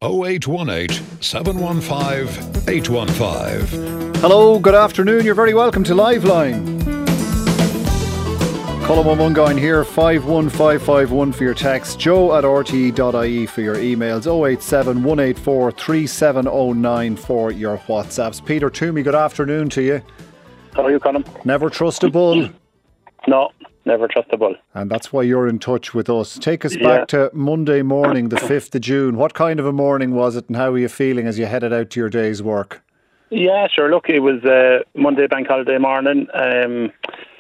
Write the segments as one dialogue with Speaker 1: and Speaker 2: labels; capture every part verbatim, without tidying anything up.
Speaker 1: oh eight one eight, seven one five, eight one five.
Speaker 2: Hello, good afternoon. You're very welcome to Liveline. Colin Mungain here, five one five five one for your text, joe at r t e dot i e for your emails, oh eight seven, one eight four, three seven oh nine for your WhatsApps. Peter Toomey, good afternoon to you.
Speaker 3: How are you, Colin?
Speaker 2: Never trust a bull.
Speaker 3: No, never trust a bull.
Speaker 2: And that's why you're in touch with us. Take us back
Speaker 3: Yeah.
Speaker 2: to Monday morning, the fifth of June. What kind of a morning was it and how were you feeling as you headed out to your day's work?
Speaker 3: Yeah, sure. Look, it was uh, Monday bank holiday morning. Um,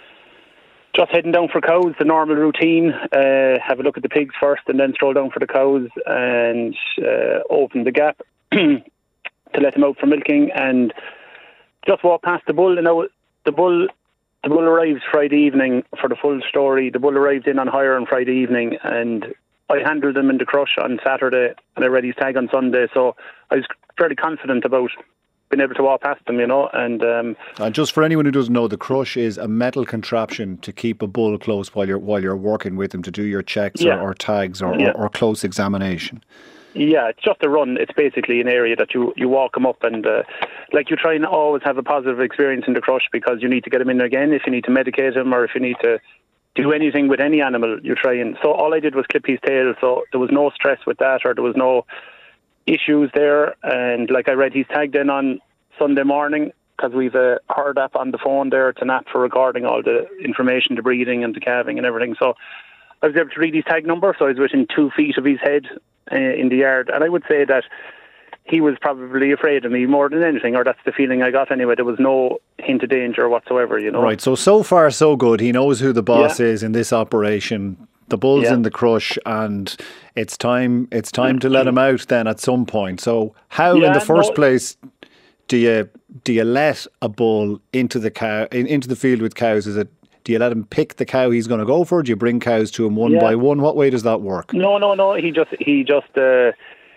Speaker 3: just heading down for cows, the normal routine. Uh, have a look at the pigs first and then stroll down for the cows and uh, open the gap to let them out for milking and just walk past the bull. You know, the bull... The bull arrived Friday evening for the full story. The bull arrived in on hire on Friday evening and I handled him in the crush on Saturday and I read his tag on Sunday. So I was fairly confident about being able to walk past him, you know. And um,
Speaker 2: And just for anyone who doesn't know, the crush is a metal contraption to keep a bull close while you're while you're working with him to do your checks
Speaker 3: Yeah.
Speaker 2: or, or tags or,
Speaker 3: Yeah.
Speaker 2: or, or close examination.
Speaker 3: yeah, it's just a run. It's basically an area that you, you walk him up and uh, like you try and always have a positive experience in the crush because you need to get him in again if you need to medicate him or if you need to do anything with any animal you try and. So all I did was clip his tail, so there was no stress with that or there was no issues there. And like I read his tag then on Sunday morning because we've a herd app on the phone there to N A P for recording all the information, the breeding and the calving and everything. So I was able to read his tag number, so I was within two feet of his head uh, in the yard. And I would say that he was probably afraid of me more than anything, or that's the feeling I got anyway. There was no hint of danger whatsoever, you know.
Speaker 2: Right, so so far so good. He knows who the boss
Speaker 3: Yeah.
Speaker 2: is in this operation. The bull's
Speaker 3: Yeah.
Speaker 2: in the crush and it's time it's time to let him out then at some point. So how in
Speaker 3: Yeah,
Speaker 2: the first
Speaker 3: no-
Speaker 2: place do you do you let a bull into the cow in, into the field with cows? Is it do you let him pick the cow he's going to go for? Do you bring cows to him one
Speaker 3: Yeah.
Speaker 2: by one? What way does that work?
Speaker 3: No, no, no. He just he just uh,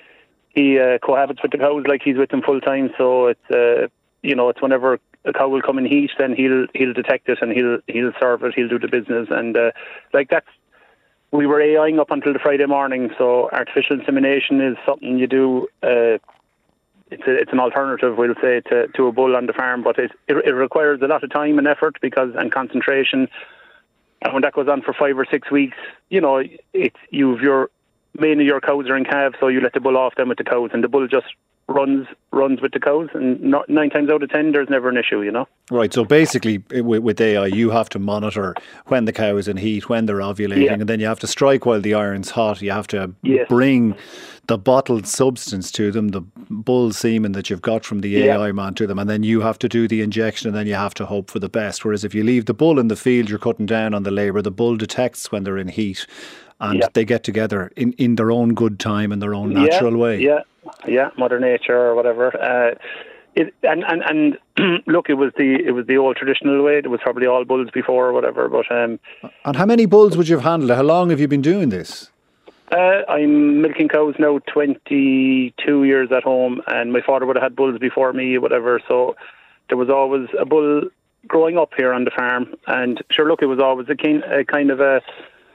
Speaker 3: he uh, cohabits with the cows like he's with them full time. So it's uh, you know it's whenever a cow will come in heat, then he'll he'll detect it and he'll he'll serve it. He'll do the business and uh, like that's. We were AIing up until the Friday morning. So artificial insemination is something you do. Uh, it's a, it's an alternative, we'll say, to, to a bull on the farm, but it, it it requires a lot of time and effort because and concentration. And when that goes on for five or six weeks, you know, it's you've your mainly your cows are in calves, so you let the bull off them with the cows, and the bull just runs runs with the cows, and not, nine times out of ten, there's never an issue, you know.
Speaker 2: Right, so basically i- with, with A I, you have to monitor when the cow is in heat, when they're ovulating,
Speaker 3: Yeah.
Speaker 2: and then you have to strike while the iron's hot. You have to
Speaker 3: Yes.
Speaker 2: bring the bottled substance to them, the bull semen that you've got from the
Speaker 3: Yeah.
Speaker 2: A I man to them, and then you have to do the injection, and then you have to hope for the best. Whereas if you leave the bull in the field, you're cutting down on the labour. The bull detects when they're in heat, and
Speaker 3: Yeah.
Speaker 2: they get together in, in their own good time, in their own natural
Speaker 3: yeah,
Speaker 2: way.
Speaker 3: Yeah, yeah, Mother Nature or whatever. Uh, it, and and, and look, it was the it was the old traditional way. It was probably all bulls before or whatever. But um,
Speaker 2: And how many bulls would you have handled? How long have you been doing this?
Speaker 3: uh, I'm milking cows now twenty-two years at home, and my father would have had bulls before me, whatever. So there was always a bull growing up here on the farm. And sure, look, it was always a kind, a kind of a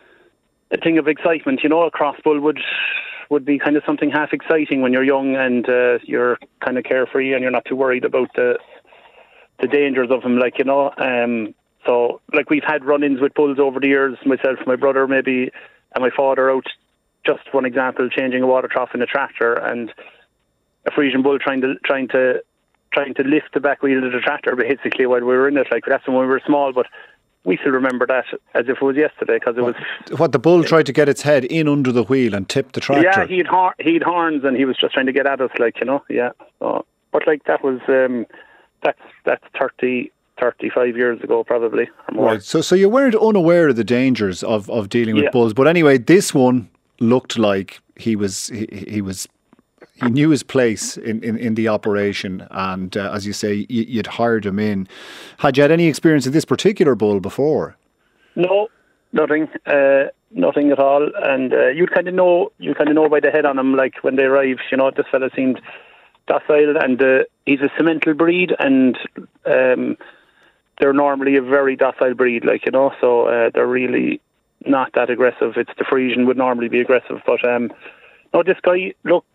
Speaker 3: a thing of excitement, you know. A cross bull would would be kind of something half exciting when you're young and uh, you're kind of carefree and you're not too worried about the the dangers of them, like, you know. Um, so, like, we've had run-ins with bulls over the years, myself, my brother, maybe, and my father out. Just one example, changing a water trough in a tractor, and a Frisian bull trying to trying to trying to lift the back wheel of the tractor basically while we were in it. Like, that's when we were small, but we still remember that as if it was yesterday because it was.
Speaker 2: What, the bull tried to get its head in under the wheel and tip the tractor?
Speaker 3: Yeah, he'd hor- he'd horns and he was just trying to get at us, like, you know. Yeah, so, but like that was um, that's that's thirty, thirty-five years ago probably or more.
Speaker 2: Right, so so you weren't unaware of the dangers of, of dealing with
Speaker 3: Yeah.
Speaker 2: bulls, but anyway, this one looked like he was he, he was he knew his place in, in, in the operation, and uh, as you say, you, you'd hired him in. Had you had any experience of this particular bull before?
Speaker 3: No, nothing, uh, nothing at all. And uh, you kind of know, you kind of know by the head on them, like when they arrive. You know, this fella seemed docile, and uh, he's a cemental breed, and um, they're normally a very docile breed, like, you know. So uh, they're really not that aggressive. It's the Frisian would normally be aggressive, but um, no, this guy, look,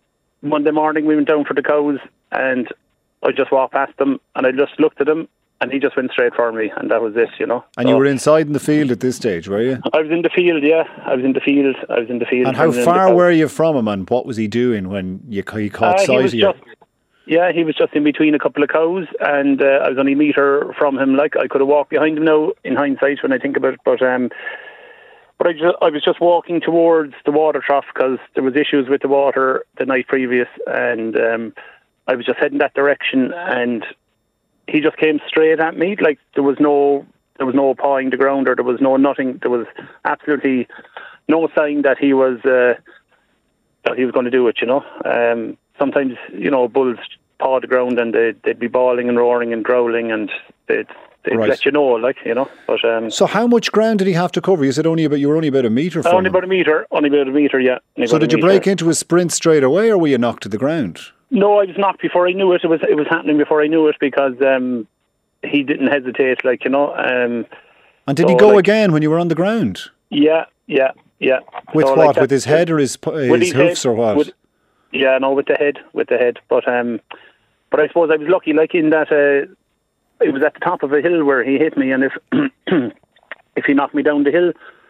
Speaker 3: Monday morning we went down for the cows, and I just walked past them, and I just looked at him, and he just went straight for me, and that was it, you know.
Speaker 2: And
Speaker 3: so,
Speaker 2: you were inside in the field at this stage, were you?
Speaker 3: I was in the field, yeah. I was in the field. I was in the field.
Speaker 2: And how far were you from him, and what was he doing when you he caught
Speaker 3: uh,
Speaker 2: sight of you?
Speaker 3: Just, yeah, he was just in between a couple of cows, and uh, I was only a metre from him. Like, I could have walked behind him now, in hindsight, when I think about it, but... um. But I, just, I was just walking towards the water trough because there was issues with the water the night previous, and um, I was just heading that direction, and he just came straight at me. Like, there was no there was no pawing the ground, or there was no nothing. There was absolutely no sign that he was uh, that he was going to do it. You know, um, sometimes you know bulls paw the ground and they'd, they'd be bawling and roaring and growling, and they'd. They'd right. let you know, like, you know. But um,
Speaker 2: so how much ground did he have to cover? You said only about you were only about a metre from
Speaker 3: Only
Speaker 2: him.
Speaker 3: about a metre, only about a metre, yeah.
Speaker 2: So did you
Speaker 3: metre.
Speaker 2: break into a sprint straight away, or were you knocked to the ground?
Speaker 3: No, I was knocked before I knew it. It was it was happening before I knew it, because um, he didn't hesitate, like, you know. Um,
Speaker 2: and did
Speaker 3: so,
Speaker 2: he go
Speaker 3: like,
Speaker 2: again when you were on the ground?
Speaker 3: Yeah, yeah, yeah.
Speaker 2: With
Speaker 3: so,
Speaker 2: what?
Speaker 3: Like
Speaker 2: with his head or his, his, his hoofs
Speaker 3: head,
Speaker 2: or what?
Speaker 3: With, yeah, no, with the head, with the head. But um, but I suppose I was lucky, like, in that... Uh, it was at the top of a hill where he hit me, and if if he knocked me down the hill,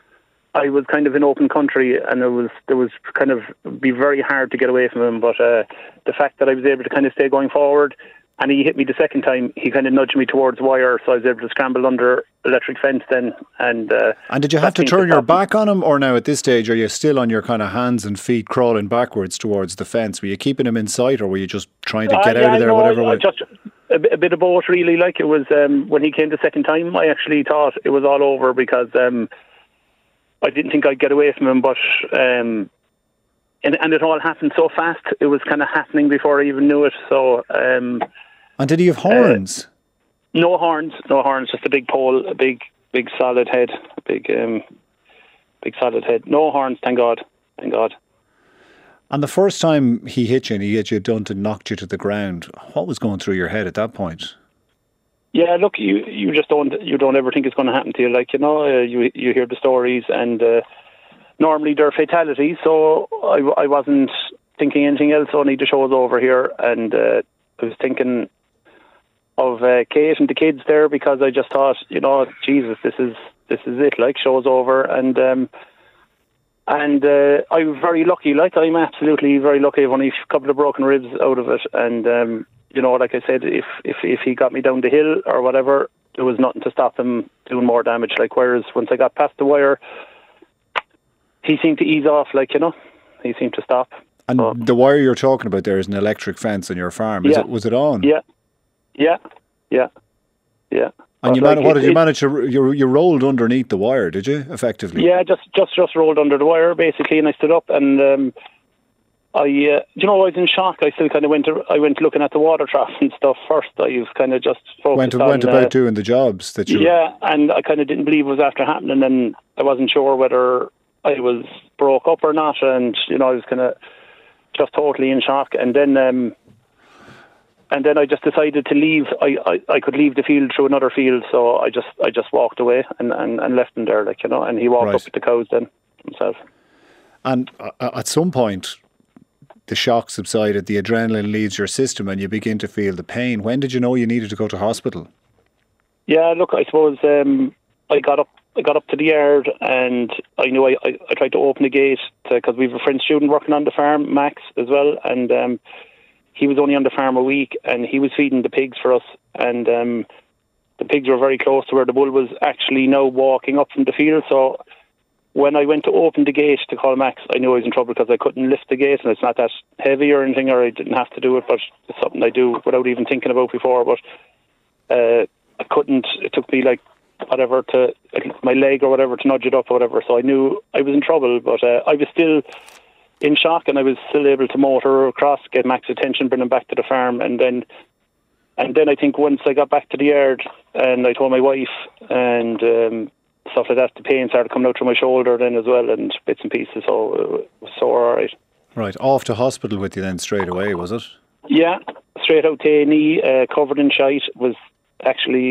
Speaker 3: I was kind of in open country, and it was there was kind of be very hard to get away from him. But uh, the fact that I was able to kind of stay going forward, and he hit me the second time, he kind of nudged me towards wire, so I was able to scramble under electric fence then. And uh,
Speaker 2: and did you have to turn your back on him, or now at this stage are you still on your kind of hands and feet crawling backwards towards the fence? Were you keeping him in sight, or were you just trying to get
Speaker 3: uh, yeah,
Speaker 2: out of there,
Speaker 3: no,
Speaker 2: whatever
Speaker 3: I,
Speaker 2: way?
Speaker 3: I just, a, bit, a bit of both, really. Like, it was um, when he came the second time, I actually thought it was all over, because um, I didn't think I'd get away from him, but um, and, and it all happened so fast. It was kind of happening before I even knew it. So. Um,
Speaker 2: and did he have horns?
Speaker 3: Uh, no horns, no horns. Just a big pole, a big, big solid head, a big, um, big solid head. No horns, thank God, thank God.
Speaker 2: And the first time he hit you and he hit you done and knocked you to the ground, what was going through your head at that point?
Speaker 3: Yeah, look, you, you just don't you don't ever think it's going to happen to you. Like, you know, uh, you you hear the stories, and uh, normally they're fatalities. So I, I wasn't thinking anything else. Only the show's over here, and uh, I was thinking of uh, Kate and the kids there, because I just thought, you know, Jesus, this is this is it. Like, show's over, and. Um, And uh, I was very lucky, like, I'm absolutely very lucky. I've only a couple of broken ribs out of it. And, um, you know, like I said, if, if if he got me down the hill or whatever, there was nothing to stop him doing more damage. Like, whereas once I got past the wire, he seemed to ease off, like, you know, he seemed to stop.
Speaker 2: And
Speaker 3: so,
Speaker 2: the wire you're talking about there is an electric fence on your farm. Is
Speaker 3: yeah.
Speaker 2: it, was it on?
Speaker 3: Yeah, yeah, yeah, yeah.
Speaker 2: And you
Speaker 3: like,
Speaker 2: man- what
Speaker 3: it,
Speaker 2: did you
Speaker 3: it,
Speaker 2: manage to, you, you rolled underneath the wire, did you, effectively?
Speaker 3: Yeah, just just, just rolled under the wire, basically, and I stood up, and um, I, uh, you know, I was in shock. I still kind of went to, I went looking at the water trough and stuff first. I was kind of just focused
Speaker 2: went,
Speaker 3: on...
Speaker 2: Went about
Speaker 3: uh,
Speaker 2: doing the jobs that you...
Speaker 3: Yeah, and I kind of didn't believe it was after happening, and I wasn't sure whether I was broke up or not, and, you know, I was kind of just totally in shock. And then... Um, And then I just decided to leave. I, I, I could leave the field through another field, so I just I just walked away and, and, and left him there, like, you know. And he walked
Speaker 2: Right.
Speaker 3: up with the cows then himself.
Speaker 2: And uh, at some point, the shock subsided, the adrenaline leaves your system, and you begin to feel the pain. When did you know you needed to go to hospital?
Speaker 3: Yeah, look, I suppose um, I got up. I got up to the yard, and I knew I, I, I tried to open the gate because we have a French student working on the farm, Max, as well, and. Um, He was only on the farm a week, and he was feeding the pigs for us. And um, the pigs were very close to where the bull was actually now walking up from the field. So when I went to open the gate to call Max, I knew I was in trouble because I couldn't lift the gate, and it's not that heavy or anything, or I didn't have to do it, but it's something I do without even thinking about before. But uh, I couldn't. It took me like whatever to my leg or whatever to nudge it up or whatever. So I knew I was in trouble, but uh, I was still in shock, and I was still able to motor across, get Max's attention, bring him back to the farm, and then and then I think once I got back to the yard and I told my wife and um, stuff like that, the pain started coming out through my shoulder then as well, and bits and pieces, so it was so all right.
Speaker 2: Right, off to hospital with you then straight away, was it?
Speaker 3: Yeah, straight out to A and E, uh, covered in shite. Was actually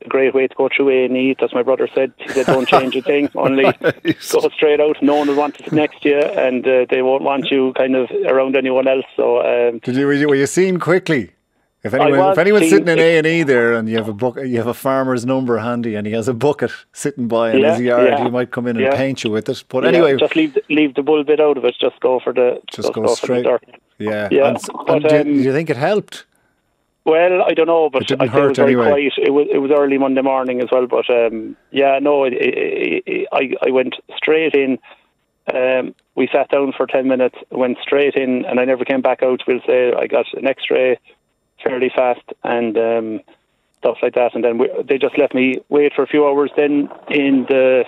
Speaker 3: a great way to go through A and E. That's my brother said. He said, don't change a thing, only go straight out. No one will want to sit next to you, and uh, they won't want you kind of around anyone else. So, um,
Speaker 2: Did you, were you were you seen quickly? If anyone, if anyone's sitting in A and E there, and you have a book, you have a farmer's number handy, and he has a bucket sitting by in
Speaker 3: yeah,
Speaker 2: his yard,
Speaker 3: yeah,
Speaker 2: he might come in and
Speaker 3: yeah.
Speaker 2: paint you with it. But
Speaker 3: yeah,
Speaker 2: anyway,
Speaker 3: just leave leave the bull bit out of it. Just go for the
Speaker 2: just, just go,
Speaker 3: go
Speaker 2: straight.
Speaker 3: For the dirt.
Speaker 2: Yeah,
Speaker 3: yeah.
Speaker 2: And,
Speaker 3: but,
Speaker 2: and do,
Speaker 3: um,
Speaker 2: do you think it helped?
Speaker 3: Well, I don't know, but
Speaker 2: it didn't
Speaker 3: I
Speaker 2: hurt
Speaker 3: it was very
Speaker 2: anyway.
Speaker 3: quiet. It was it was early Monday morning as well, but um, yeah, no, it, it, it, I I went straight in. Um, we sat down for ten minutes, went straight in, and I never came back out. We'll say I got an X-ray fairly fast and um, stuff like that, and then we, they just let me wait for a few hours. Then in the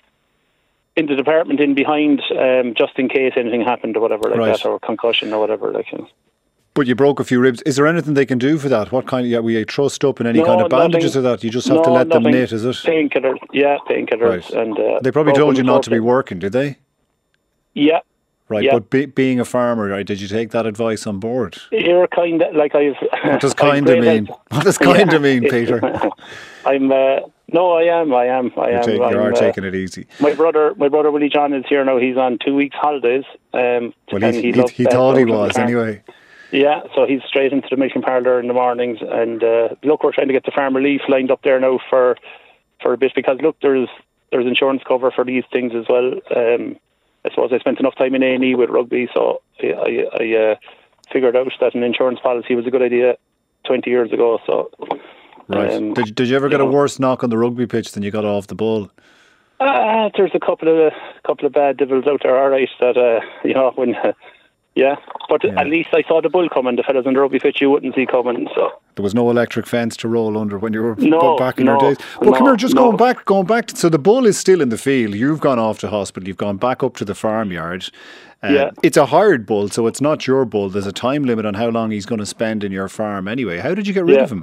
Speaker 3: in the department in behind, um, just in case anything happened or whatever like
Speaker 2: right.
Speaker 3: that, or concussion or whatever like. You know.
Speaker 2: But you broke a few ribs. Is there anything they can do for that? What kind of, yeah, were you trussed up in any
Speaker 3: No,
Speaker 2: kind of bandages
Speaker 3: nothing,
Speaker 2: or that? You just have
Speaker 3: no,
Speaker 2: to let them
Speaker 3: nothing.
Speaker 2: knit, is it?
Speaker 3: Painkillers, yeah, painkillers.
Speaker 2: Right.
Speaker 3: And uh,
Speaker 2: they probably told you not to be
Speaker 3: broken.
Speaker 2: working, did they?
Speaker 3: Yeah.
Speaker 2: Right,
Speaker 3: yeah.
Speaker 2: but be, being a farmer, right, did you take that advice on board?
Speaker 3: You're kind of, like I've...
Speaker 2: What does kind of mean?
Speaker 3: Help.
Speaker 2: What does kind of
Speaker 3: yeah.
Speaker 2: mean, Peter?
Speaker 3: I'm, uh, no, I am, I am, I
Speaker 2: You're
Speaker 3: am.
Speaker 2: take, you
Speaker 3: I'm,
Speaker 2: are
Speaker 3: uh,
Speaker 2: taking it easy.
Speaker 3: My brother, my brother Willie John is here now. He's on two weeks holidays. Um,
Speaker 2: Well,
Speaker 3: and
Speaker 2: he,
Speaker 3: he,
Speaker 2: he,
Speaker 3: loves
Speaker 2: he
Speaker 3: that
Speaker 2: thought he
Speaker 3: out of the
Speaker 2: was,
Speaker 3: farm.
Speaker 2: anyway.
Speaker 3: Yeah, so he's straight into the milking parlour in the mornings, and uh, look, we're trying to get the farm relief lined up there now for for a bit, because look, there's there's insurance cover for these things as well. Um, I suppose I spent enough time in A and E with rugby, so I, I, I uh, figured out that an insurance policy was a good idea twenty years ago. So,
Speaker 2: right.
Speaker 3: Um,
Speaker 2: did did you ever get
Speaker 3: you
Speaker 2: a
Speaker 3: know.
Speaker 2: worse knock on the rugby pitch than you got off the ball?
Speaker 3: Uh, there's a couple of couple of bad devils out there, all right. That uh, you know when. Uh, Yeah, but
Speaker 2: Yeah.
Speaker 3: at least I saw the bull coming. The fellas on the rugby pitch you wouldn't see coming. So
Speaker 2: There was no electric fence to roll under when you were
Speaker 3: No,
Speaker 2: back in
Speaker 3: no,
Speaker 2: your days. But come
Speaker 3: no,
Speaker 2: here, just
Speaker 3: no.
Speaker 2: going back, going back. To, so the bull is still in the field. You've gone off to hospital. You've gone back up to the farmyard. Uh,
Speaker 3: Yeah.
Speaker 2: It's a hired bull, so it's not your bull. There's a time limit on how long he's going to spend in your farm anyway. How did you get rid
Speaker 3: Yeah.
Speaker 2: of him?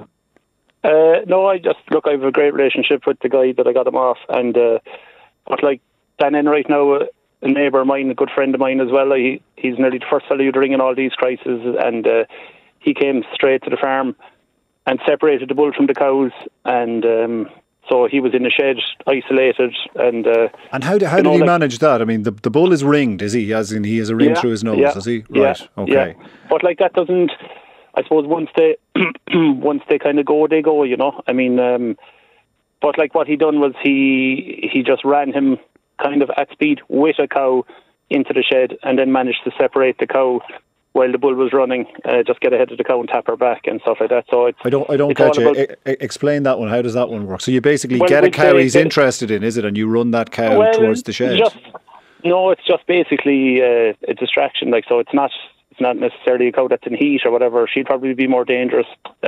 Speaker 3: Uh, no, I just look. I have a great relationship with the guy that I got him off, and uh, but like Dan Enright now, uh, a neighbour of mine, a good friend of mine as well. He he's nearly the first fellow you'd ring in all these crises, and uh, he came straight to the farm and separated the bull from the cows, and um, so he was in a shed, isolated, and uh,
Speaker 2: And how, do, how
Speaker 3: you
Speaker 2: did
Speaker 3: know,
Speaker 2: he
Speaker 3: like-
Speaker 2: manage that? I mean, the the bull is ringed, is he? As in, he has a ring
Speaker 3: Yeah,
Speaker 2: through his nose,
Speaker 3: yeah,
Speaker 2: is he?
Speaker 3: yeah,
Speaker 2: Right. Okay.
Speaker 3: yeah. But like that doesn't. I suppose once they once they kind of go, they go. You know. I mean, um, but like what he done was he he just ran him kind of at speed with a cow into the shed, and then managed to separate the cow while the bull was running. Uh, just get ahead of the cow and tap her back and stuff like that. So it's
Speaker 2: I don't. I don't
Speaker 3: it's
Speaker 2: catch
Speaker 3: all
Speaker 2: you.
Speaker 3: about-
Speaker 2: E- e- explain that one. How does that one work? So you basically
Speaker 3: Well,
Speaker 2: get a
Speaker 3: we'd
Speaker 2: cow
Speaker 3: say
Speaker 2: he's
Speaker 3: that-
Speaker 2: interested in, is it? And you run that cow
Speaker 3: Well,
Speaker 2: towards the shed.
Speaker 3: Just, no, it's just basically uh, a distraction. Like, so it's not it's not necessarily a cow that's in heat or whatever. She'd probably be more dangerous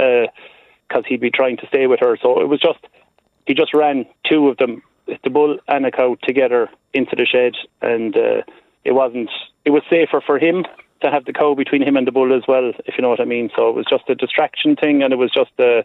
Speaker 3: because he'd be trying to stay with her. So it was just he just ran two of them, the bull and a cow, together into the shed, and uh, it wasn't. It was safer for him to have the cow between him and the bull as well, if you know what I mean. So it was just a distraction thing, and it was just a.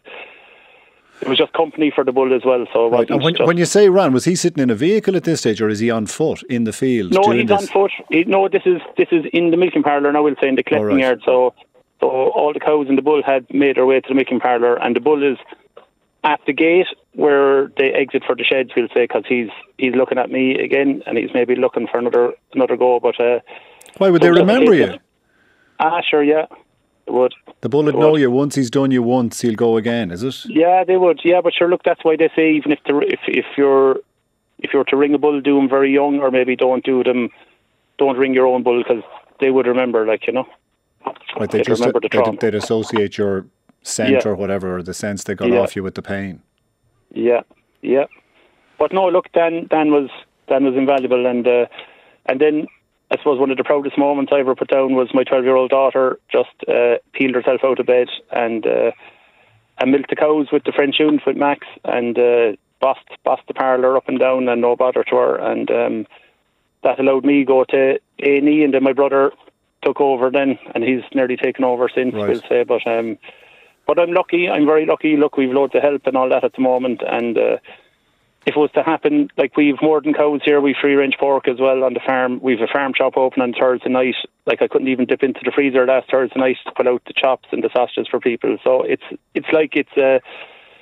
Speaker 3: It was just company for the bull as well, so it
Speaker 2: Right.
Speaker 3: wasn't
Speaker 2: And when,
Speaker 3: just...
Speaker 2: when you say ran, was he sitting in a vehicle at this stage, or is he on foot in the field?
Speaker 3: No,
Speaker 2: doing
Speaker 3: he's
Speaker 2: this?
Speaker 3: on foot. He, no, this is this is in the milking parlour now, we'll say, in the collecting
Speaker 2: Oh, right.
Speaker 3: yard. So, so all the cows and the bull had made their way to the milking parlour, and the bull is at the gate where they exit for the sheds, we'll say, because he's he's looking at me again, and he's maybe looking for another another go. But uh,
Speaker 2: Why would
Speaker 3: so
Speaker 2: they
Speaker 3: just a
Speaker 2: remember
Speaker 3: case
Speaker 2: you?
Speaker 3: of- Ah, sure, yeah, they would.
Speaker 2: The bull would
Speaker 3: They
Speaker 2: know
Speaker 3: would.
Speaker 2: you. Once he's done you once, he'll go again, is it?
Speaker 3: Yeah, they would. Yeah, but sure, look, that's why they say even if the, if if you're if you're to ring a bull, do them very young, or maybe don't do them, don't ring your own bull, because they would remember, like, you know.
Speaker 2: Right, they
Speaker 3: They'd
Speaker 2: just
Speaker 3: remember the
Speaker 2: they'd,
Speaker 3: trauma.
Speaker 2: they'd associate your scent
Speaker 3: Yeah.
Speaker 2: or whatever, or the sense they got
Speaker 3: Yeah.
Speaker 2: off you with the pain.
Speaker 3: Yeah, yeah. But no, look, Dan Dan was Dan was invaluable, and uh, and then I suppose one of the proudest moments I ever put down was my twelve-year-old daughter just uh, peeled herself out of bed and uh, and milked the cows with the French unit with Max, and uh, bossed bossed the parlour up and down, and no bother to her, and um, that allowed me to go to A and E, and then my brother took over then, and he's nearly taken over since,
Speaker 2: Right.
Speaker 3: we'll say, but um, but I'm lucky, I'm very lucky. Look, we've loads of help and all that at the moment, and uh, if it was to happen, like, we've more than cows here, we've free range pork as well on the farm. We've a farm shop open on Thursday night. Like, I couldn't even dip into the freezer last Thursday night to pull out the chops and the sausages for people. So it's it's like it's uh,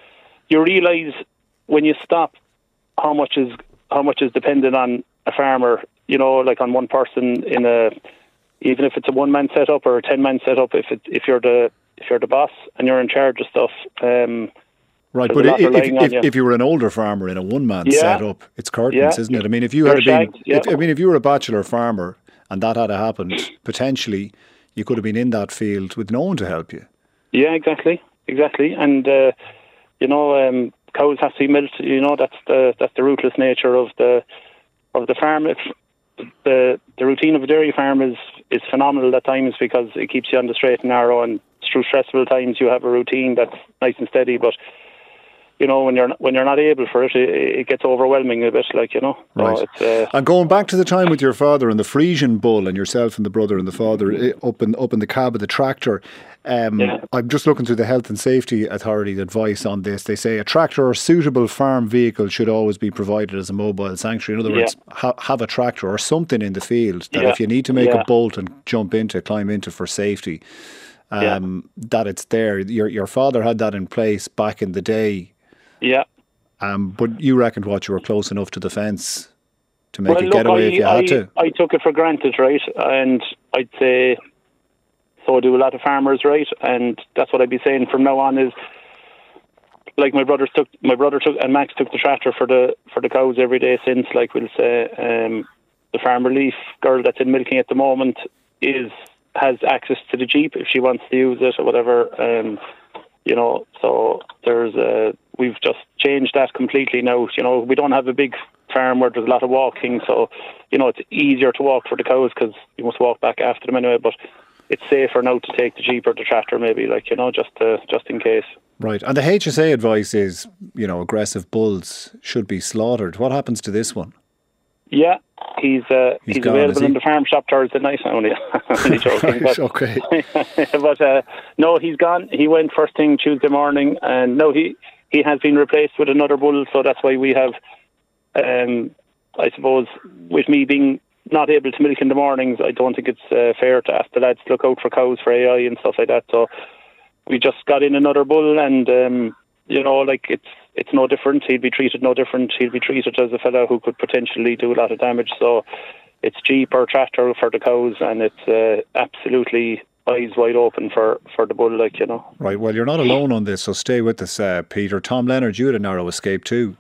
Speaker 3: you realise when you stop how much is how much is dependent on a farmer. You know, like on one person in a, even if it's a one man setup or a ten man setup. If it, if you're the if you're the boss and you're in charge of stuff. Um,
Speaker 2: Right, but if, if, if, you. if you were an older farmer in a one-man yeah. setup, it's curtains, yeah. isn't it? I mean, if you had been, yeah. if, I mean, if you were a bachelor farmer and that had happened, potentially you could have been in that field with no one to help you. Yeah, exactly, exactly, and uh, you know, um, cows have to be milked. You know, that's the that's the ruthless nature of the of the farm. If the the routine of a dairy farm is is phenomenal at times because it keeps you on the straight and narrow, and through stressful times you have a routine that's nice and steady, but. You know, when you're not, when you're not able for it, it, it gets overwhelming a bit, like, you know. Right. So it's, uh, and going back to the time with your father and the Frisian bull and yourself and the brother and the father up in up in the cab of the tractor, um, yeah. I'm just looking through the Health and Safety Authority advice on this. They say a tractor or suitable farm vehicle should always be provided as a mobile sanctuary. In other words, yeah. ha- have a tractor or something in the field that yeah. if you need to make yeah. a bolt and jump into, climb into for safety, um, yeah. that it's there. Your your father had that in place back in the day.
Speaker 3: Yeah.
Speaker 2: Um, but you reckoned what you were close enough to the fence to make
Speaker 3: well,
Speaker 2: a
Speaker 3: look,
Speaker 2: getaway
Speaker 3: I,
Speaker 2: if you
Speaker 3: I,
Speaker 2: had to?
Speaker 3: I took it for granted, right? And I'd say, so do a lot of farmers, right? And that's what I'd be saying from now on is, like my brothers took, my brother took, and Max took the tractor for the for the cows every day since, like we'll say, um, the farm relief girl that's in milking at the moment is has access to the Jeep if she wants to use it or whatever. Um, you know, so there's a. We've just changed that completely now. You know, we don't have a big farm where there's a lot of walking, so, you know, it's easier to walk for the cows because you must walk back after them anyway, but it's safer now to take the Jeep or the tractor maybe, like, you know, just uh, just in case.
Speaker 2: Right, and the H S A advice is, you know, aggressive bulls should be slaughtered. What happens to this one?
Speaker 3: Yeah, he's uh, he's, he's gone, available he? in the farm shop Thursday night. Only, only joking.
Speaker 2: Right,
Speaker 3: but,
Speaker 2: okay.
Speaker 3: but uh, no, he's gone. He went first thing Tuesday morning, and no, he he has been replaced with another bull. So that's why we have, um, I suppose, with me being not able to milk in the mornings, I don't think it's uh, fair to ask the lads to look out for cows for A I and stuff like that. So we just got in another bull, and um, you know, like it's. It's no different. He'd be treated no different. He'd be treated as a fella who could potentially do a lot of damage. So it's Jeep or tractor for the cows, and it's uh, absolutely eyes wide open for, for the bull, like, you know.
Speaker 2: Right, well, you're not alone on this, so stay with us, uh, Peter. Tom Leonard, you had a narrow escape too.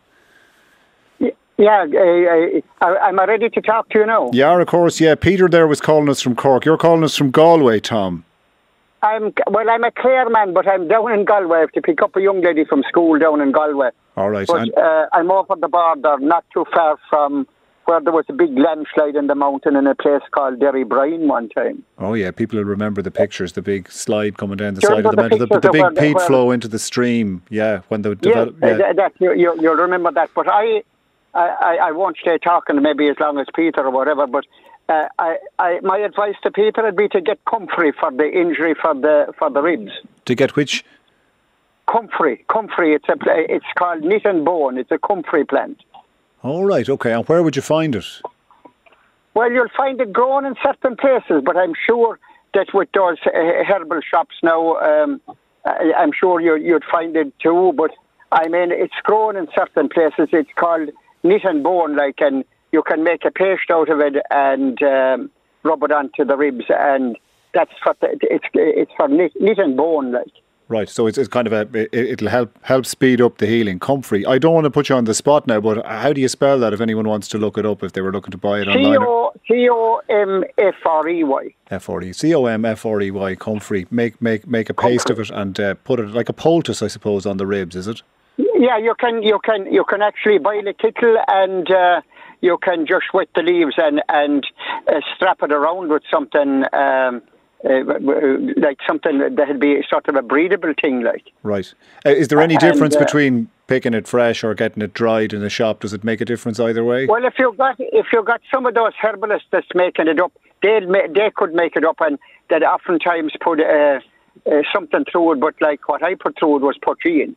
Speaker 4: Yeah, I, I, I'm ready to talk to you now.
Speaker 2: Yeah, of course, yeah. Peter there was calling us from Cork. You're calling us from Galway, Tom.
Speaker 4: I'm well. I'm a Clare man, but I'm down in Galway to pick up a young lady from school down in Galway.
Speaker 2: All right.
Speaker 4: But uh, I'm over the border, not too far from where there was a big landslide in the mountain in a place called Derrybrine one time.
Speaker 2: Oh yeah, people will remember the pictures. The big slide coming down the side of the mountain, the, the, the big peat flow into the stream. Yeah, when the develop,
Speaker 4: yes,
Speaker 2: yeah,
Speaker 4: uh, that you, you you'll remember that. But I, I, I won't stay talking maybe as long as Peter or whatever. But. Uh, I, I, my advice to Peter would be to get comfrey for the injury for the for the ribs.
Speaker 2: To get which?
Speaker 4: Comfrey. Comfrey. It's a it's called knit and bone. It's a comfrey plant.
Speaker 2: All right. Okay. And where would you find it?
Speaker 4: Well, you'll find it grown in certain places, but I'm sure that with those uh, herbal shops now, um, I, I'm sure you, you'd find it too. But I mean, it's grown in certain places. It's called knit and bone, like and. You can make a paste out of it and um, rub it onto the ribs, and that's for the, it's it's for knit, knit and bone, like.
Speaker 2: Right, so it's, it's kind of a it, it'll help help speed up the healing. Comfrey. I don't want to put you on the spot now, but how do you spell that? If anyone wants to look it up, if they were looking to buy it online.
Speaker 4: C O M F R E Y.
Speaker 2: F R E C O M F R E Y. Comfrey. Make make make a paste Comfrey. of it and uh, put it like a poultice, I suppose, on the ribs. Is it?
Speaker 4: Yeah, you can you can you can actually boil a kettle and. Uh, You can just wet the leaves and and uh, strap it around with something um, uh, like something that'd be sort of a breathable thing, like.
Speaker 2: Right. Uh, is there any difference
Speaker 4: and, uh,
Speaker 2: between picking it fresh or getting it dried in a shop? Does it make a difference either way?
Speaker 4: Well, if you got if you got some of those herbalists that's making it up, they they could make it up, and they'd oftentimes put uh, uh, something through it. But like what I put through it was poteen.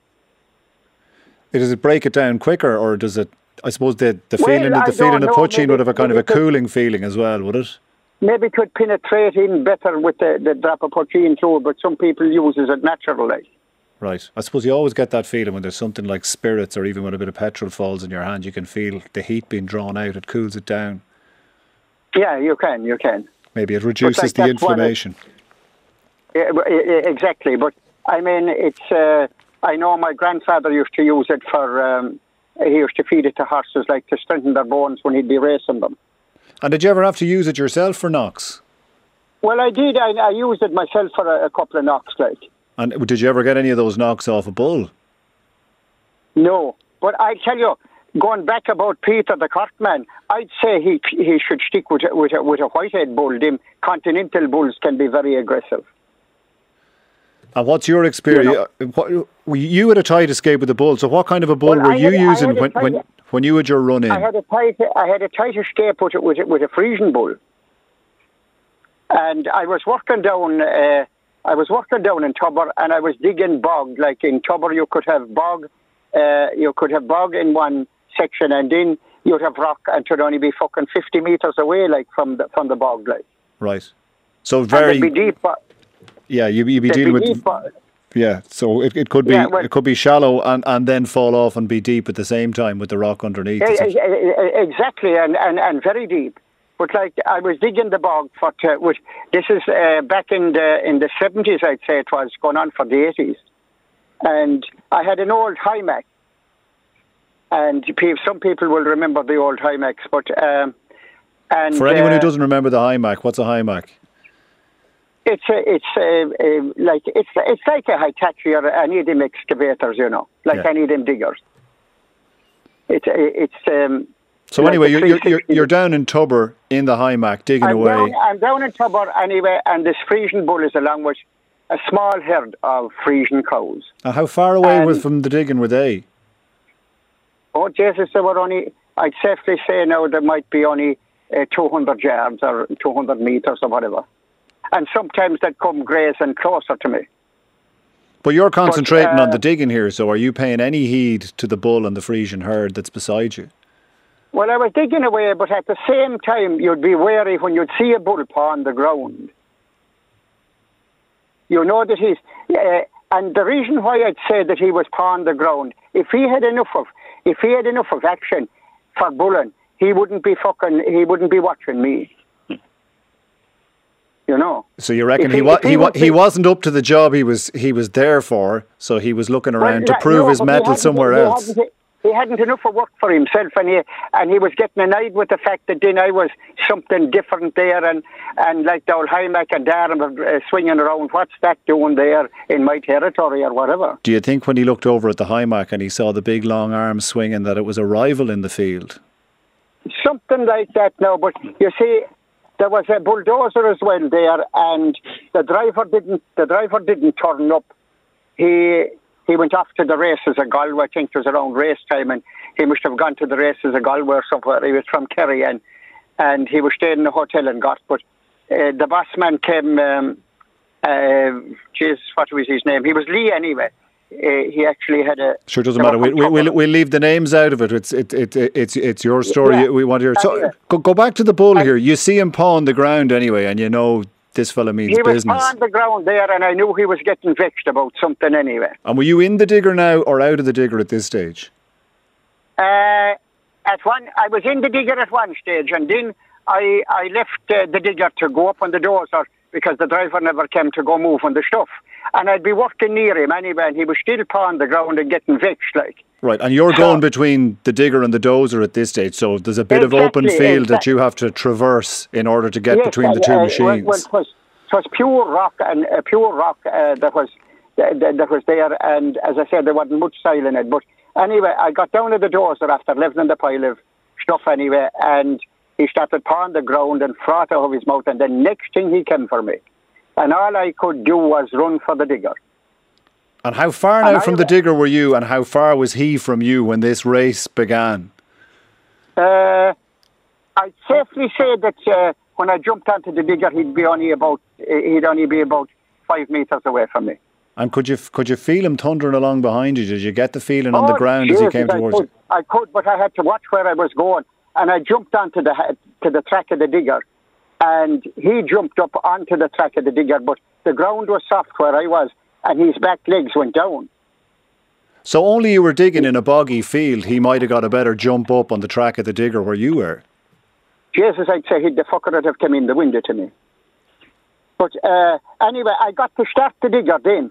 Speaker 2: Does it break it down quicker, or does it? I suppose the, the
Speaker 4: well,
Speaker 2: feeling the feeling of poaching would have a kind of a
Speaker 4: could,
Speaker 2: cooling feeling as well, would it?
Speaker 4: Maybe it could penetrate in better with the, the drop of poaching through it, but some people use it naturally.
Speaker 2: Right. I suppose you always get that feeling when there's something like spirits, or even when a bit of petrol falls in your hand, you can feel the heat being drawn out. It cools it down.
Speaker 4: Yeah, you can, you can.
Speaker 2: Maybe it reduces
Speaker 4: like
Speaker 2: the
Speaker 4: that's
Speaker 2: inflammation.
Speaker 4: Yeah, exactly. But I mean, it's. Uh, I know my grandfather used to use it for. Um, he used to feed it to horses, like to strengthen their bones when he'd be racing them.
Speaker 2: And did you ever have to use it yourself for knocks?
Speaker 4: Well, I did. I, I used it myself for a, a couple of knocks, like.
Speaker 2: And did you ever get any of those knocks off a bull?
Speaker 4: No, but I tell you, going back about Peter the Corkman, I'd say he he should stick with a, with a, with a whitehead bull. Them continental bulls can be very aggressive.
Speaker 2: And what's your experience? You know, what, you had a tight escape with the bull. So what kind of a bull
Speaker 4: well,
Speaker 2: were you
Speaker 4: had,
Speaker 2: using when,
Speaker 4: tight,
Speaker 2: when when you had your run in?
Speaker 4: I had a tight I had a tight escape with with, with a Frisian bull, and I was working down. Uh, I was working down in Tubber, and I was digging bog. Like in Tubber, you could have bog, uh, you could have bog in one section, and then you'd have rock, and it'd only be fucking fifty meters away, like from the from the bog, like.
Speaker 2: Right. So very.
Speaker 4: And it'd be deep. But
Speaker 2: yeah, you'd, you'd be dealing
Speaker 4: be
Speaker 2: with.
Speaker 4: Deep, but,
Speaker 2: yeah, so it it could be
Speaker 4: yeah, well,
Speaker 2: it could be shallow and, and then fall off and be deep at the same time with the rock underneath.
Speaker 4: Exactly, and, and, and very deep. But like I was digging the bog for uh, which this is uh, back in the in the seventies, I'd say it was going on for the eighties, and I had an old Hymac, and some people will remember the old Hymacs, but um, and
Speaker 2: for anyone
Speaker 4: uh,
Speaker 2: who doesn't remember the Hymac, what's a Hymac?
Speaker 4: It's a, it's a, a, like it's it's like a Hitachi or any of them excavators, you know, like
Speaker 2: yeah.
Speaker 4: any of them diggers. It's it's. Um,
Speaker 2: So
Speaker 4: like
Speaker 2: anyway, you're, you're you're you're down in Tubber in the Hymac digging
Speaker 4: I'm
Speaker 2: away.
Speaker 4: Down, I'm down in Tubber anyway, and this Frisian bull is along with a small herd of Frisian cows.
Speaker 2: And how far away
Speaker 4: and,
Speaker 2: was from the digging were they?
Speaker 4: Oh Jesus, they were only. I'd safely say now there might be only uh, two hundred yards or two hundred meters or whatever, and sometimes they'd come grazing closer to me.
Speaker 2: But you're concentrating
Speaker 4: but, uh,
Speaker 2: on the digging here, so are you paying any heed to the bull and the Frisian herd that's beside you?
Speaker 4: Well, I was digging away, but at the same time, you'd be wary when you'd see a bull paw on the ground. You know that he's... Uh, and the reason why I'd say that he was paw on the ground, if he had enough of... If he had enough of action for bulling, he wouldn't be fucking... He wouldn't be watching me. You know?
Speaker 2: So you reckon
Speaker 4: if
Speaker 2: he,
Speaker 4: he,
Speaker 2: wa-
Speaker 4: he,
Speaker 2: he, wa-
Speaker 4: be,
Speaker 2: he wasn't up to the job he was he was there for, so he was looking around
Speaker 4: well,
Speaker 2: to prove
Speaker 4: no,
Speaker 2: his mettle somewhere
Speaker 4: he
Speaker 2: else.
Speaker 4: Hadn't, he hadn't enough of work for himself, and he and he was getting annoyed with the fact that then I was something different there, and, and like the old Hymac and Darren were uh, swinging around. What's that doing there in my territory or whatever?
Speaker 2: Do you think when he looked over at the Hymac and he saw the big long arms swinging that it was a rival in the field?
Speaker 4: Something like that now, but you see, there was a bulldozer as well there, and the driver didn't. The driver didn't turn up. He he went off to the races at Galway. I think it was around race time, and he must have gone to the races at Galway or somewhere. He was from Kerry, and and he was staying in a hotel in Got. But uh, the boss man came. Um, uh, geez, what was his name? He was Lee anyway. Uh, he actually had a...
Speaker 2: Sure, doesn't matter. We, we, we'll, we'll leave the names out of it. It's it, it, it, it's it's your story.
Speaker 4: Yeah.
Speaker 2: We want to hear. So go, go back to the bull here. You see him paw on the ground anyway, and you know this fella means
Speaker 4: he
Speaker 2: business.
Speaker 4: He was on the ground there, and I knew he was getting vexed about something anyway.
Speaker 2: And were you in the digger now or out of the digger at this stage?
Speaker 4: Uh, at one, I was in the digger at one stage, and then I I left uh, the digger to go up on the dozer because the driver never came to go move on the stuff. And I'd be working near him anyway, and he was still pawing the ground and getting vexed, like.
Speaker 2: Right, and you're
Speaker 4: so,
Speaker 2: going between the digger and the dozer at this stage, so there's a bit
Speaker 4: exactly,
Speaker 2: of open field
Speaker 4: exactly.
Speaker 2: that you have to traverse in order to get
Speaker 4: yes,
Speaker 2: between the two
Speaker 4: uh,
Speaker 2: machines.
Speaker 4: Well, well, it was, it was pure rock, and uh, pure rock uh, that was that, that was there, and as I said, there wasn't much soil in it. But anyway, I got down to the dozer after leveling the pile of stuff anyway, and he started pawing the ground and froth out of his mouth, and the next thing he came for me. And all I could do was run for the digger.
Speaker 2: And how far now from the digger were you, and how far was he from you when this race began?
Speaker 4: Uh, I'd safely say that uh, when I jumped onto the digger, he'd be only about he'd only be about five meters away from me.
Speaker 2: And could you could you feel him thundering along behind you? Did you get the feeling on
Speaker 4: oh,
Speaker 2: the ground
Speaker 4: geez,
Speaker 2: as he came
Speaker 4: I
Speaker 2: towards
Speaker 4: could,
Speaker 2: you?
Speaker 4: I could, but I had to watch where I was going, and I jumped onto the to the track of the digger. And he jumped up onto the track of the digger, but the ground was soft where I was, and his back legs went down.
Speaker 2: So only you were digging in a boggy field, he might have got a better jump up on the track of the digger where you were.
Speaker 4: Jesus, I'd say he'd the fucker that have come in the window to me. But uh, anyway, I got to start the digger then.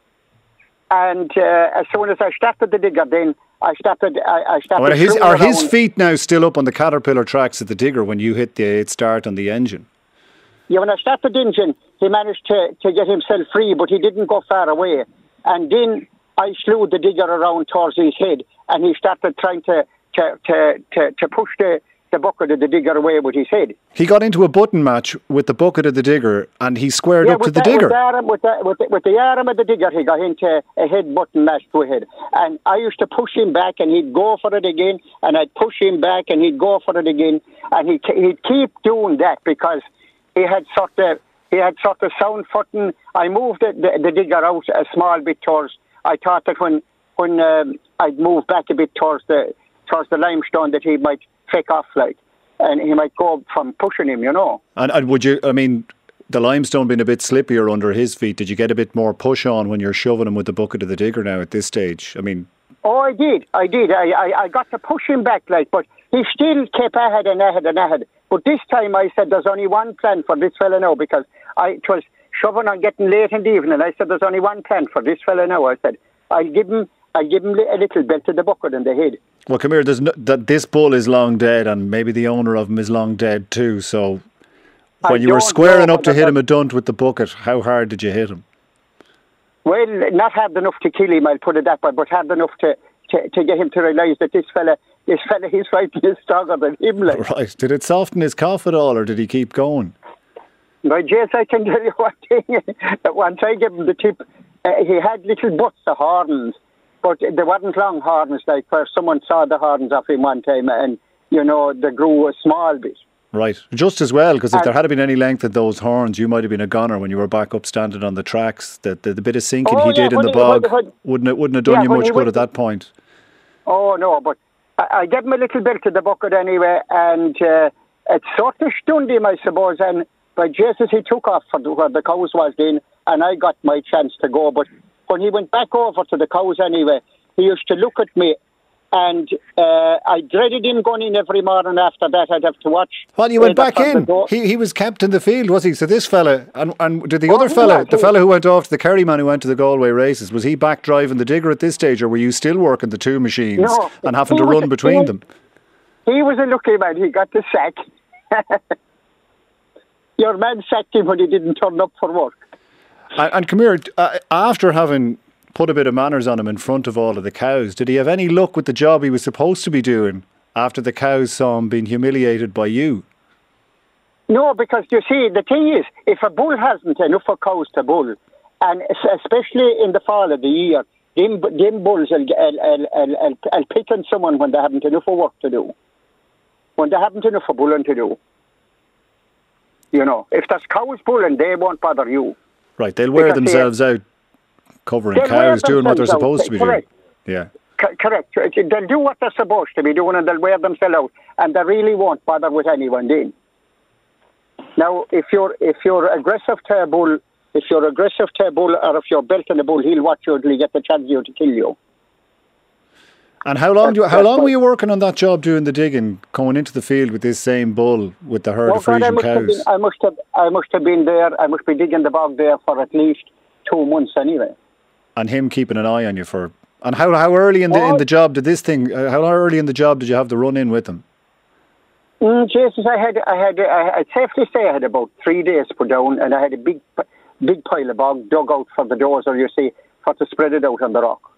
Speaker 4: And uh, as soon as I started the digger then, I started... I, I started
Speaker 2: well, his, are his
Speaker 4: around.
Speaker 2: feet now still up on the caterpillar tracks of the digger when you hit the eight start on the engine?
Speaker 4: Yeah, when I started the engine, he managed to, to get himself free, but he didn't go far away. And then I slew the digger around towards his head, and he started trying to to to, to, to push the, the bucket of the digger away with his head.
Speaker 2: He got into a button match with the bucket of the digger, and he squared
Speaker 4: yeah,
Speaker 2: up to
Speaker 4: the,
Speaker 2: the digger.
Speaker 4: With the, arm, with, the, with, the, with the arm of the digger, he got into a head button match to a head. And I used to push him back, and he'd go for it again, and I'd push him back, and he'd go for it again. And he'd, he'd keep doing that because he had sort of, he had sort of sound footing. I moved the, the, the digger out a small bit towards... I thought that when when um, I'd move back a bit towards the towards the limestone that he might fake off like, and he might go from pushing him, you know.
Speaker 2: And, and would you? I mean, the limestone being a bit slippier under his feet, did you get a bit more push on when you're shoving him with the bucket of the digger now at this stage? I mean,
Speaker 4: oh, I did, I did. I I, I got to push him back like, but he still kept ahead and ahead and ahead. But this time I said, there's only one plan for this fella now because I it was. Shoving on getting late in the evening. I said, there's only one plan for this fella now. I said, I'll give him I'll give him a little belt to the bucket in the head.
Speaker 2: Well, come here, there's no, that this bull is long dead and maybe the owner of him is long dead too. So when
Speaker 4: I
Speaker 2: you were
Speaker 4: don't
Speaker 2: squaring
Speaker 4: know,
Speaker 2: up to
Speaker 4: but
Speaker 2: hit
Speaker 4: that-
Speaker 2: him a dunt with the bucket, how hard did you hit him?
Speaker 4: Well, not hard enough to kill him, I'll put it that way, but hard enough to, to, to get him to realise that this fella, this fella is fighting is stronger than him. Like.
Speaker 2: Right. Did it soften his cough at all or did he keep going?
Speaker 4: But yes, I can tell you one thing. Once I gave him the tip, uh, he had little butts of horns, but they weren't long horns, like where someone saw the horns of him one time and, you know, they grew a small bit.
Speaker 2: Right. Just as well, because if
Speaker 4: And-
Speaker 2: there had been any length of those horns, you might have been a goner when you were back up standing on the tracks. The, the, the bit of sinking
Speaker 4: Oh,
Speaker 2: he
Speaker 4: yeah,
Speaker 2: did in
Speaker 4: when
Speaker 2: the
Speaker 4: he-
Speaker 2: bog
Speaker 4: when- when-
Speaker 2: wouldn't, it, wouldn't have done
Speaker 4: Yeah,
Speaker 2: you
Speaker 4: when
Speaker 2: much
Speaker 4: he
Speaker 2: good
Speaker 4: went-
Speaker 2: at that point.
Speaker 4: Oh, no, but I, I gave him a little bit to the bucket anyway, and uh, it sort of stunned him, I suppose, and by Jesus, he took off for the, where the cows was in, and I got my chance to go. But when he went back over to the cows anyway, he used to look at me, and uh, I dreaded him going in every morning after that. I'd have to watch.
Speaker 2: Well, you went
Speaker 4: uh,
Speaker 2: back
Speaker 4: for the
Speaker 2: in.
Speaker 4: door.
Speaker 2: He he was kept in the field, was he? So this fella, and, and did the
Speaker 4: Oh,
Speaker 2: other
Speaker 4: he
Speaker 2: fella,
Speaker 4: was,
Speaker 2: the
Speaker 4: he-
Speaker 2: fella who went off to the Kerry man who went to the Galway races, was he back driving the digger at this stage, or were you still working the two machines
Speaker 4: No,
Speaker 2: and having
Speaker 4: he
Speaker 2: to
Speaker 4: was-
Speaker 2: run between
Speaker 4: he-
Speaker 2: them?
Speaker 4: He was a lucky man. He got the sack. Your man sacked him when he didn't turn up for work.
Speaker 2: And, and come here, uh, after having put a bit of manners on him in front of all of the cows, did he have any luck with the job he was supposed to be doing after the cows saw him being humiliated by you?
Speaker 4: No, because you see, the thing is, if a bull hasn't enough of cows to bull, and es- especially in the fall of the year, them, them bulls will, will, will, will, will, will pick on someone when they haven't enough of work to do. When they haven't enough of bulling to do. You know, if there's cows bulling, they won't bother you.
Speaker 2: Right, they'll wear
Speaker 4: Because they-
Speaker 2: themselves out covering
Speaker 4: They'll wear
Speaker 2: cows, doing what they're
Speaker 4: themselves out,
Speaker 2: supposed to be
Speaker 4: correct.
Speaker 2: doing. Yeah.
Speaker 4: C- correct. They'll do what they're supposed to be doing and they'll wear themselves out. And they really won't bother with anyone then. Now, if you're if you're aggressive to a bull, if you're aggressive to a bull, or if you're belting a bull, he'll watch you until he gets the chance you to kill you.
Speaker 2: And how long do you, how
Speaker 4: That's
Speaker 2: long were
Speaker 4: right.
Speaker 2: you working on that job doing the digging, going into the field with this same bull with the herd
Speaker 4: Oh,
Speaker 2: of
Speaker 4: God, I
Speaker 2: Frisian
Speaker 4: must have been,
Speaker 2: cows?
Speaker 4: I must have I must have been there. I must be digging the bog there for at least two months anyway.
Speaker 2: And him keeping an eye on you for. And how how early in the in
Speaker 4: Oh.
Speaker 2: the job did this thing? Uh, how early in the job did you have to run in with him?
Speaker 4: Mm, Jesus, I had I had I, I'd safely say I had about three days put down, and I had a big big pile of bog dug out for the dozer, you see, for to spread it out on the rock.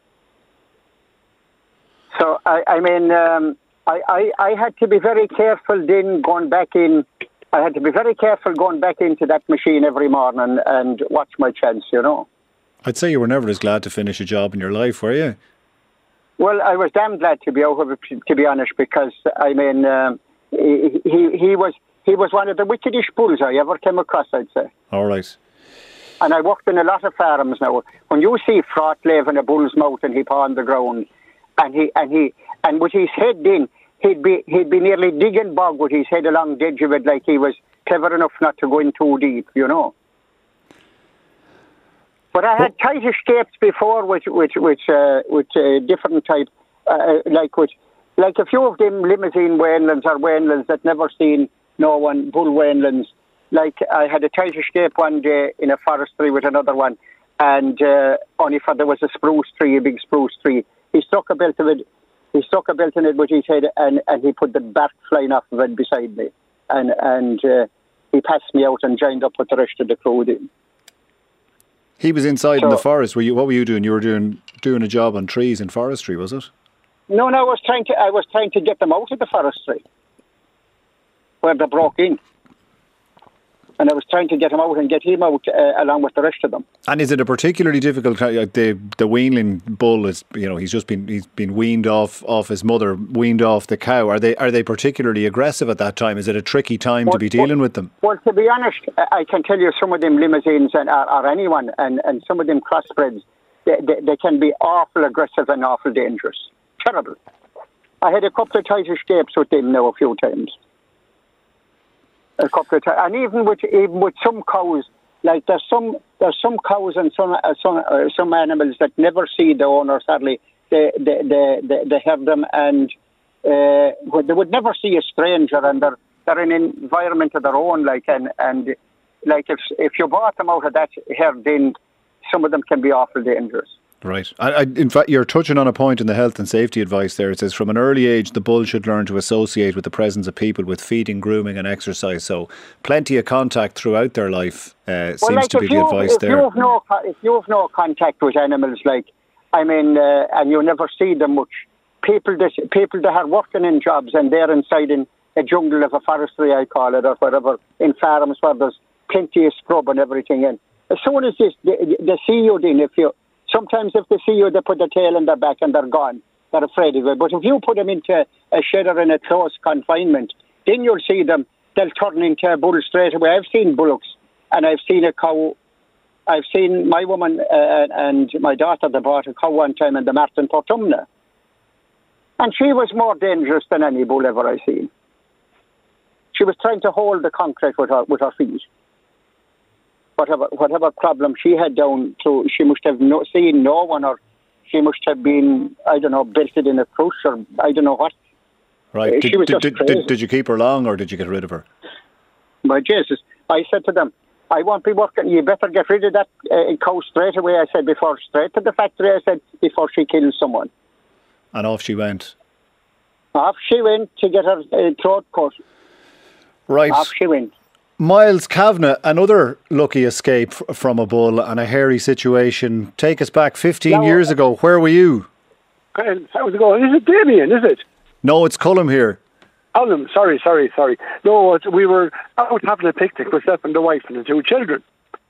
Speaker 4: So I, I mean, um, I, I I had to be very careful then going back in. I had to be very careful going back into that machine every morning and watch my chance, you know.
Speaker 2: I'd say you were never as glad to finish a job in your life, were you?
Speaker 4: Well, I was damn glad to be out of it, to be honest, because I mean, um, he, he he was he was one of the wickedest bulls I ever came across, I'd say.
Speaker 2: All right.
Speaker 4: And I worked in a lot of farms now. When you see Fraught leaving a bull's mouth and he paw on the ground, and he and he and with his head in, he'd be he'd be nearly digging bog with his head along the edge of it, like he was clever enough not to go in too deep, you know. But I had tight escapes before, which which which uh, with uh, different type, uh, like which like a few of them limousine Wainlands or Wainlands that never seen no one, bull Wainlands. Like I had a tight escape one day in a forestry with another one, and uh, only for there was a spruce tree, a big spruce tree. He struck a belt of it. He struck a belt in it with his head, and, and he put the bark flying off of it beside me, and and uh, he passed me out and joined up with the rest of the crew. Then.
Speaker 2: He was inside
Speaker 4: So-
Speaker 2: in the forest. Were you? What were you doing? You were doing doing a job on trees in forestry, was it?
Speaker 4: No, no, I was trying to. I was trying to get them out of the forestry where they broke in, and I was trying to get him out and get him out uh, along with the rest of them.
Speaker 2: And is it a particularly difficult? Uh, the the weanling bull is, you know, he's just been he's been weaned off off his mother, weaned off the cow. Are they are they particularly aggressive at that time? Is it a tricky time to
Speaker 4: Well,
Speaker 2: be dealing with them?
Speaker 4: Well, to be honest, I I can tell you some of them limousines and or, or anyone, and, and some of them crossbreds, they, they, they can be awful aggressive and awful dangerous. Terrible. I had a couple of tight escapes with them now a few times. A couple of times, and even with even with some cows, like there's some there's some cows and some uh, some uh, some animals that never see the owner. Sadly, they they they they, they have them, and uh, well, they would never see a stranger, and they're they're in an environment of their own. Like and and like if if you bought them out of that herd, then some of them can be awful dangerous.
Speaker 2: Right. I, I, in fact, you're touching on a point in the health and safety advice there. It says from an early age, the bull should learn to associate with the presence of people with feeding, grooming and exercise. So plenty of contact throughout their life uh, seems
Speaker 4: like
Speaker 2: to be
Speaker 4: if
Speaker 2: the
Speaker 4: you,
Speaker 2: advice
Speaker 4: if
Speaker 2: there.
Speaker 4: You have no, co- if you have no contact with animals, like, I mean, uh, and you never see them much, people that, people that are working in jobs and they're inside in a jungle of a forestry, I call it, or whatever, in farms where there's plenty of scrub and everything in. As soon as this, they, they see you, then if you, sometimes if they see you, they put their tail in their back and they're gone. They're afraid of it. But if you put them into a shed or in a close confinement, then you'll see them, they'll turn into a bull straight away. I've seen bullocks and I've seen a cow. I've seen my woman uh, and my daughter, they bought a cow one time in the Martin Portumna. And she was more dangerous than any bull ever I've seen. She was trying to hold the concrete with her, with her feet. Whatever, whatever problem she had down to, she must have no, seen no one, or she must have been, I don't know, belted in a crush, or I don't know what.
Speaker 2: Right.
Speaker 4: Uh,
Speaker 2: Did,
Speaker 4: she was
Speaker 2: did,
Speaker 4: just
Speaker 2: did,
Speaker 4: crazy.
Speaker 2: did, did you keep her long or did you get rid of her?
Speaker 4: My Jesus, I said to them, I won't be working, you better get rid of that uh, cow straight away, I said, before, straight to the factory, I said, before she kills someone.
Speaker 2: And off she went.
Speaker 4: Off she went to get her uh, throat cut.
Speaker 2: Right.
Speaker 4: Off she went.
Speaker 2: Miles Kavanagh, another lucky escape f- from a bull and a hairy situation. Take us back fifteen
Speaker 5: Now,
Speaker 2: years ago. Where were you?
Speaker 5: And how's it going? Is it Damien, is it?
Speaker 2: No, it's Cullum here.
Speaker 5: Colin, sorry, sorry, sorry. No, it's, we were out having a picnic with myself and the wife and the two children.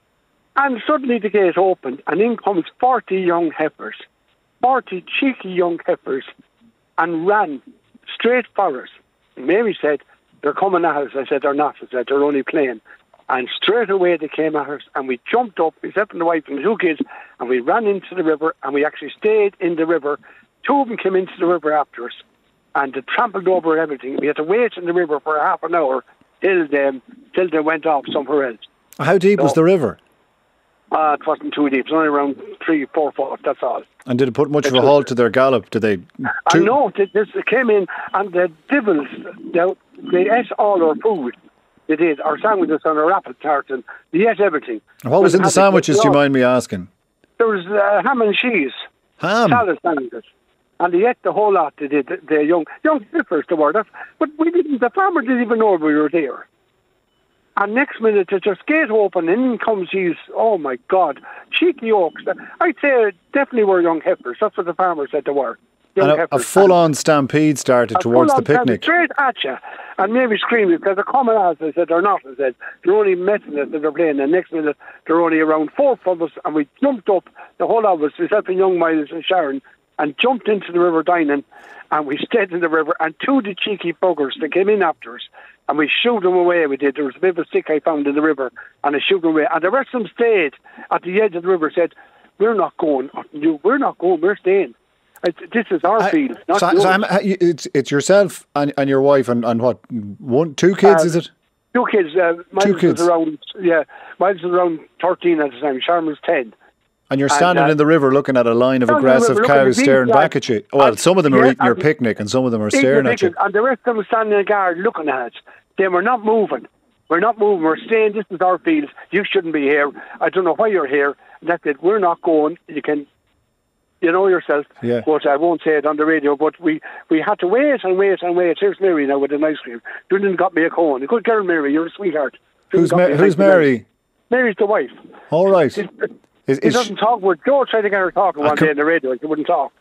Speaker 5: And suddenly the gate opened and in comes forty young heifers, forty cheeky young heifers, and ran straight for us. And Mary said, they're coming at us. I said, they're not. I said, they're only playing. And straight away they came at us and we jumped up, myself and the wife and the two kids, and we ran into the river and we actually stayed in the river. Two of them came into the river after us and they trampled over everything. We had to wait in the river for half an hour till they, till they went off somewhere else.
Speaker 2: How deep was
Speaker 5: So-
Speaker 2: the river?
Speaker 5: Uh, it wasn't too deep. It was only around three, four foot, that's all.
Speaker 2: And did it put much of a
Speaker 5: It's-
Speaker 2: halt to their gallop? Did they?
Speaker 5: I know, they, they came in and the devils, they, they ate all our food. They did. Our sandwiches and our apple tart, and they ate everything.
Speaker 2: What was
Speaker 5: But
Speaker 2: in the
Speaker 5: had to
Speaker 2: sandwiches,
Speaker 5: go
Speaker 2: do you
Speaker 5: off.
Speaker 2: mind me asking?
Speaker 5: There was uh, ham and cheese,
Speaker 2: Ham.
Speaker 5: salad sandwiches. And they ate the whole lot. They did. The, the young young heifers, they were. That's, but we didn't. The farmer didn't even know we were there. And next minute, it just gate open, and in comes these. Oh my God, cheeky oaks. I'd say definitely were young heifers. That's what the farmer said they were. Young
Speaker 2: And a, a
Speaker 5: heifers.
Speaker 2: full-on stampede started
Speaker 5: A
Speaker 2: towards the
Speaker 5: full-on family
Speaker 2: picnic.
Speaker 5: straight at you. And maybe screaming because they're coming at us. I said, they're not. I said, they're only messing us that they're playing. And next minute, they're only around four of us. And we jumped up, the whole of us, myself and young Miles and Sharon, and jumped into the river dining. And we stayed in the river. And two of the cheeky buggers, they came in after us. And we shooed them away. We did. There was a bit of a stick I found in the river. And I shoot them away. And the rest of them stayed at the edge of the river, said, we're not going. We're not going. We're staying. This is our field, not
Speaker 2: so,
Speaker 5: yours.
Speaker 2: so I'm- it's it's yourself and, and your wife and, and what one two kids
Speaker 5: Uh,
Speaker 2: is it?
Speaker 5: Two kids. Uh, Miles
Speaker 2: Two kids.
Speaker 5: was around. Yeah, Miles was around thirteen at the time. Sharon was ten.
Speaker 2: And you're standing
Speaker 5: and, uh,
Speaker 2: in the river looking at a line of aggressive
Speaker 5: river,
Speaker 2: cows
Speaker 5: the
Speaker 2: staring
Speaker 5: beach,
Speaker 2: back at you. Well,
Speaker 5: and,
Speaker 2: some of them are
Speaker 5: yeah,
Speaker 2: eating your
Speaker 5: and,
Speaker 2: picnic and some of them are
Speaker 5: eating
Speaker 2: staring
Speaker 5: the
Speaker 2: at you.
Speaker 5: picnic, and the rest of them standing in the guard looking at it. They were not moving. We're not moving. We're staying. This is our field. You shouldn't be here. I don't know why you're here. That's it. We're not going. You can, you know yourself.
Speaker 2: Yeah.
Speaker 5: But I won't say it on the radio. But we, we had to wait and wait and wait. Here's Mary now with an ice cream. You didn't got me a cone. A good girl, Mary. You're a sweetheart.
Speaker 2: Who's, Ma- who's Mary?
Speaker 5: Mary's the wife.
Speaker 2: All right.
Speaker 5: Is,
Speaker 2: is,
Speaker 5: he
Speaker 2: is
Speaker 5: doesn't talk. But Joe tried to get her talking one
Speaker 2: com-
Speaker 5: day on the radio. She wouldn't talk.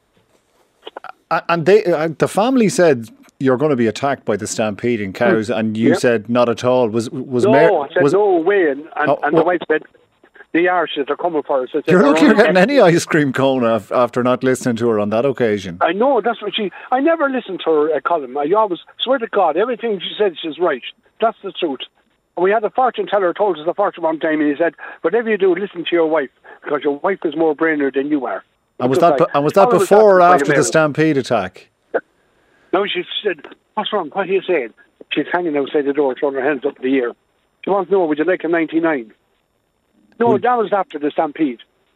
Speaker 2: And they, uh, the family said you're going to be attacked by the stampeding cows, mm. and you
Speaker 5: yep.
Speaker 2: said not at all. Was was
Speaker 5: no?
Speaker 2: Mar-
Speaker 5: I said
Speaker 2: was,
Speaker 5: no way, and, and,
Speaker 2: oh,
Speaker 5: and
Speaker 2: well,
Speaker 5: the wife said the Irish are coming for us. I said,
Speaker 2: you're lucky you're getting
Speaker 5: getting
Speaker 2: any ice cream cone af- after not listening to her on that occasion.
Speaker 5: I know, that's what she... I never listened to her, uh, Colin. I always swear to God, everything she said, she's right. That's the truth. And we had a fortune teller told us a fortune one time, and he said, whatever you do, listen to your wife, because your wife is more brainer than you are.
Speaker 2: And was that, like, and was that before or after the stampede attack?
Speaker 5: No, she said, what's wrong? What are you saying? She's hanging outside the door, throwing her hands up in the air. She wants to know, would you like a ninety-nine? No, would, that was after the stampede.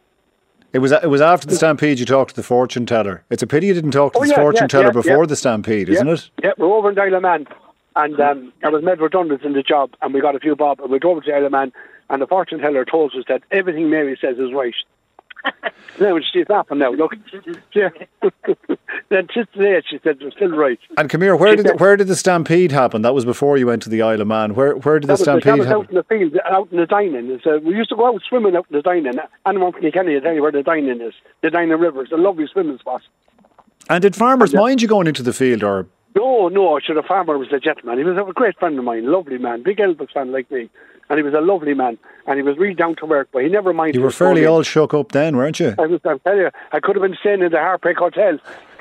Speaker 2: It was it was after the stampede you talked to the fortune teller. It's a pity you didn't talk to
Speaker 5: oh,
Speaker 2: the
Speaker 5: yeah,
Speaker 2: fortune
Speaker 5: yeah,
Speaker 2: teller
Speaker 5: yeah,
Speaker 2: before
Speaker 5: yeah.
Speaker 2: the stampede,
Speaker 5: yeah,
Speaker 2: isn't it?
Speaker 5: Yeah, we're over in Isle of Man, and um, I was made redundant in the job, and we got a few bob, and we drove to Isle of Man, and the fortune teller told us that everything Mary says is right. No, she's laughing now. Look, yeah. Then just today she said it was still right.
Speaker 2: And come here, where
Speaker 5: she
Speaker 2: did
Speaker 5: said,
Speaker 2: the, where did the stampede happen? That was before you went to the Isle of Man. Where where did the
Speaker 5: that
Speaker 2: stampede
Speaker 5: was, that was
Speaker 2: happen?
Speaker 5: out in the field, out in the dining. It's, uh, we used to go out swimming out in the dining. Anyone from Kilkenny will tell you where the dining is. The Dining River. It's a lovely swimming spot.
Speaker 2: And did farmers
Speaker 5: yeah.
Speaker 2: mind you going into the field, or?
Speaker 5: No, no. Sure, the farmer was a gentleman. He was a great friend of mine, lovely man, big Elvis fan like me. And he was a lovely man, and he was really down to work, but he never minded.
Speaker 2: You were fairly all shook up then, weren't you?
Speaker 5: I was, I'll tell you, I could have been staying in the Heartbreak Hotel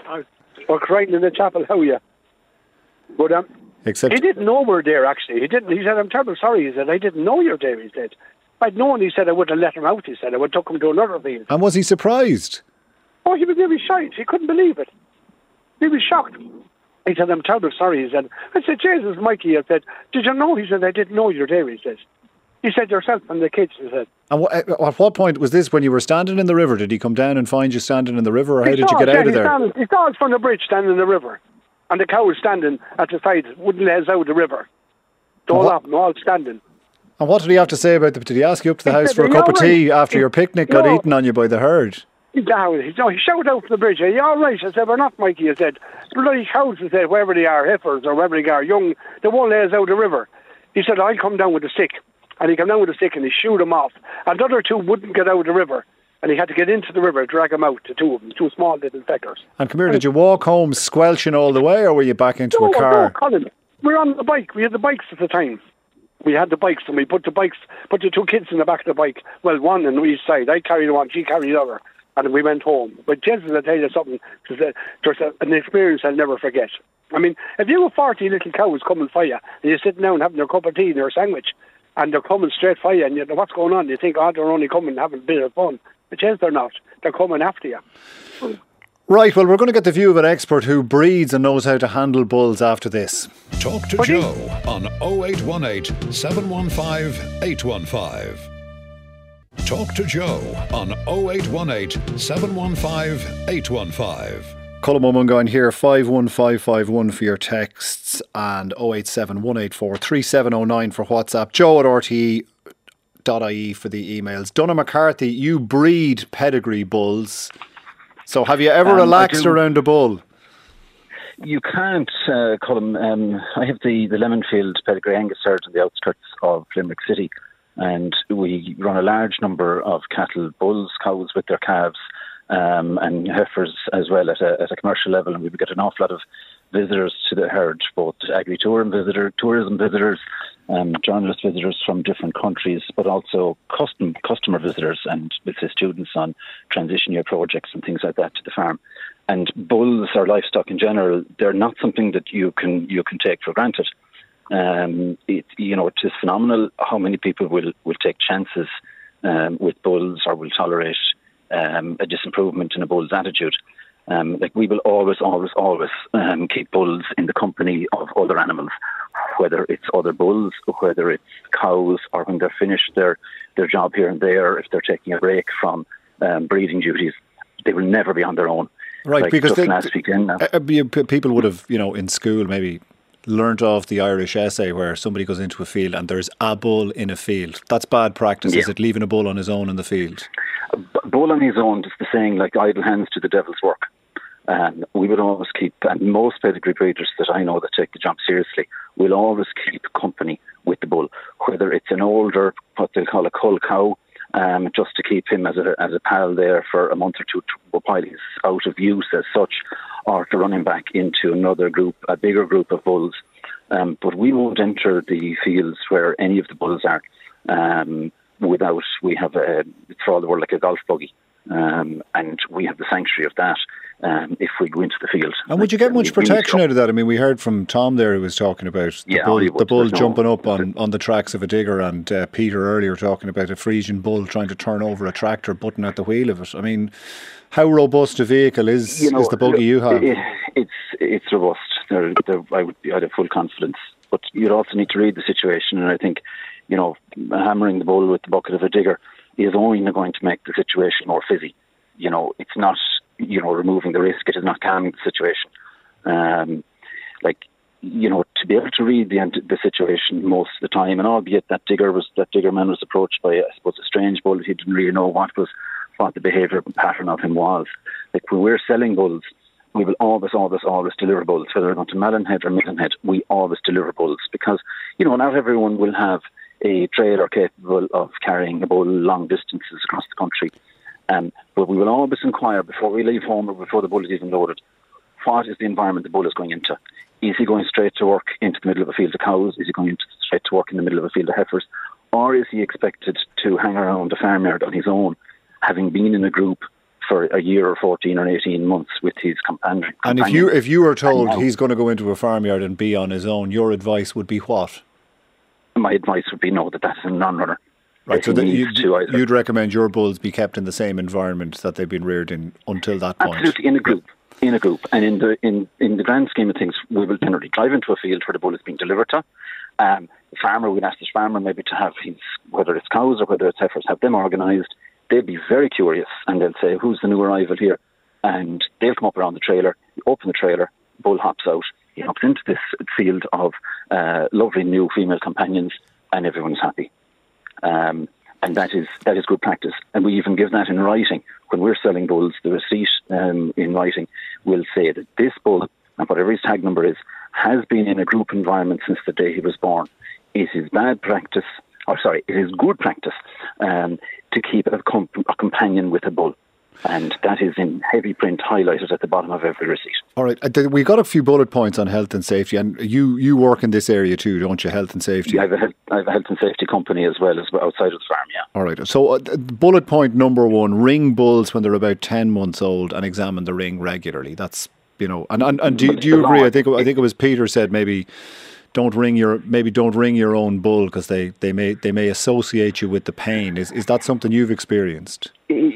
Speaker 5: or crying in the chapel, how you? But um,
Speaker 2: Except
Speaker 5: he didn't know we were there, actually. He didn't. He said, I'm terribly sorry. He said, I didn't know you were there, he said. If I'd known, he said, I would have let him out, he said. I would have took him to another field.
Speaker 2: And was he surprised?
Speaker 5: Oh, he was nearly shocked. He couldn't believe it. He was shocked. He said, I'm terribly sorry, he said. I said, Jesus, Mikey, I said, did you know? He said, I didn't know you were there, he said. He said, yourself and the kids, he said.
Speaker 2: And what, at what point was this, when you were standing in the river? Did he come down and find you standing in the river, or how
Speaker 5: he
Speaker 2: did you get
Speaker 5: us,
Speaker 2: out
Speaker 5: yeah,
Speaker 2: of there?
Speaker 5: Stand, he saw us from the bridge standing in the river. And the cow was standing at the side, wouldn't let us out of the river. The whole of them, all standing.
Speaker 2: And what did he have to say about the... Did he ask you up to the
Speaker 5: He
Speaker 2: house
Speaker 5: said,
Speaker 2: for a
Speaker 5: "Are
Speaker 2: cup
Speaker 5: you
Speaker 2: of
Speaker 5: all
Speaker 2: tea
Speaker 5: right?"
Speaker 2: after
Speaker 5: He-
Speaker 2: your picnic got
Speaker 5: No.
Speaker 2: eaten on you by the herd?
Speaker 5: He, no, he, no, he shouted out from the bridge, are you all right? I said, we're not, Mikey. I said, bloody cows, I said, wherever they are, heifers or wherever they are, young, they won't let us out of the river. He said, I'll come down with a stick. And he came down with a stick and he shoot them off. And the other two wouldn't get out of the river. And he had to get into the river, drag them out, the two of them, two small little feckers.
Speaker 2: And come here, did you walk home squelching all the way, or were you back into
Speaker 5: No,
Speaker 2: a car?
Speaker 5: no, Colin, we're on the bike. We had the bikes at the time. We had the bikes, and we put the bikes, put the two kids in the back of the bike. Well, one on each side. I carried one, she carried the other. And we went home. But Jesus, I'll tell you something, there's an experience I'll never forget. I mean, if you have forty little cows coming for you, and you're sitting down having your cup of tea and your sandwich, and they're coming straight for you, and you know what's going on, you think, oh, they're only coming having a bit of fun. But yes, they're not. They're coming after you.
Speaker 2: Right, well, we're going to get the view of an expert who breeds and knows how to handle bulls after this.
Speaker 1: Talk to
Speaker 5: What do you-
Speaker 1: Joe on oh eight one eight, seven one five, eight one five. Talk to Joe on oh eight one eight, seven one five, eight one five.
Speaker 2: Colin Mulmungan here, five one five five one for your texts and oh eight seven, one eight four, three seven oh nine for WhatsApp. Joe at R T E dot I E for the emails. Donna McCarthy, you breed pedigree bulls. So have you ever
Speaker 6: Um, I
Speaker 2: relaxed
Speaker 6: do.
Speaker 2: around a bull?
Speaker 6: You can't, uh, Colin. Um, I have the, the Lemonfield Pedigree Angus herd on the outskirts of Limerick City, and we run a large number of cattle, bulls, cows with their calves, um, and heifers as well at a, at a commercial level, and we get an awful lot of visitors to the herd, both agri-tourism visitor, tourism visitors, um, journalist visitors from different countries, but also custom customer visitors, and with the students on transition year projects and things like that to the farm. And bulls or livestock in general, they're not something that you can you can take for granted. Um, it, you know, it is phenomenal how many people will, will take chances um, with bulls or will tolerate um, a disimprovement in a bull's attitude. Um, like we will always, always, always um, keep bulls in the company of other animals, whether it's other bulls, or whether it's cows, or when they're finished their, their job here and there, if they're taking a break from um, breeding duties. They will never be on their own.
Speaker 2: Right,
Speaker 6: like
Speaker 2: because
Speaker 6: just
Speaker 2: they,
Speaker 6: last weekend.
Speaker 2: Uh, uh, people would have, you know, in school maybe learnt off the Irish essay where somebody goes into a field and there's a bull in a field. That's bad practice, yeah. Is it, leaving a bull on his own in the field?
Speaker 6: A bull on his own is the saying, like idle hands do the devil's work. And we would always keep, and most pedigree breeders that I know that take the job seriously will always keep company with the bull, whether it's an older, what they'll call a cull cow, um, just to keep him as a as a pal there for a month or two while he's out of use as such, or to run him back into another group, a bigger group of bulls. Um, but we won't enter the fields where any of the bulls are um, without, we have a, it's for all the world like a golf buggy. Um, and we have the sanctuary of that um, if we go into the field.
Speaker 2: And would you get much protection out of that? I mean, we heard from Tom there who was talking about the
Speaker 6: yeah,
Speaker 2: bull,
Speaker 6: Hollywood,
Speaker 2: the bull
Speaker 6: no,
Speaker 2: jumping up on, on the tracks of a digger, and uh, Peter earlier talking about a Frisian bull trying to turn over a tractor, butting at the wheel of it. I mean, how robust a vehicle is,
Speaker 6: you know,
Speaker 2: is the buggy you have?
Speaker 6: It, it's it's robust. They're, they're, I would I'd have full confidence. But you'd also need to read the situation, and I think, you know, hammering the bull with the bucket of a digger is only going to make the situation more fizzy. You know, it's not, you know, removing the risk. It is not calming the situation. Um, like, you know, to be able to read the the situation most of the time, and albeit that digger was that digger man was approached by, I suppose, a strange bull. He didn't really know what was what the behaviour pattern of him was. Like, when we're selling bulls, we will always, always, always deliver bulls, whether they're going to Mallinhead or Maidenhead. We always deliver bulls because, you know, not everyone will have a trailer capable of carrying a bull long distances across the country. Um, but we will always inquire before we leave home or before the bull is even loaded, what is the environment the bull is going into? Is he going straight to work into the middle of a field of cows? Is he going into, straight to work in the middle of a field of heifers? Or is he expected to hang around a farmyard on his own, having been in a group for a year or fourteen or eighteen months with his companion?
Speaker 2: And if you if you were told now, he's going to go into a farmyard and be on his own, your advice would be what?
Speaker 6: My advice would be no, that that's a non-runner.
Speaker 2: Right, so that you'd, you'd recommend your bulls be kept in the same environment that they've been reared in until that point?
Speaker 6: Absolutely, in a group. In a group. And in the in, in the grand scheme of things, we will generally drive into a field where the bull is being delivered to. Um, the farmer, we'd ask the farmer maybe to have his, whether it's cows or whether it's heifers, have them organised. They'd be very curious and they'll say, who's the new arrival here? And they'll come up around the trailer, open the trailer, bull hops out, he hops into this field of uh, lovely new female companions, and everyone's happy. Um, and that is that is good practice. And we even give that in writing. When we're selling bulls, the receipt um, in writing will say that this bull, and whatever his tag number is, has been in a group environment since the day he was born. It is bad practice, or sorry, it is good practice um, to keep a, comp- a companion with a bull. And that is in heavy print highlighted at the bottom of every receipt.
Speaker 2: All right. We got a few bullet points on health and safety, and you, you work in this area too, don't you? Health and safety.
Speaker 6: Yeah, I have a health, I have a health and safety company as well as outside of the farm. Yeah.
Speaker 2: All right. So, uh, bullet point number one: ring bulls when they're about ten months old and examine the ring regularly. That's you know, and and, and do, do you agree? I think I think it was Peter said maybe. Don't ring your maybe don't ring your own bull because they, they may they may associate you with the pain. Is is that something you've experienced?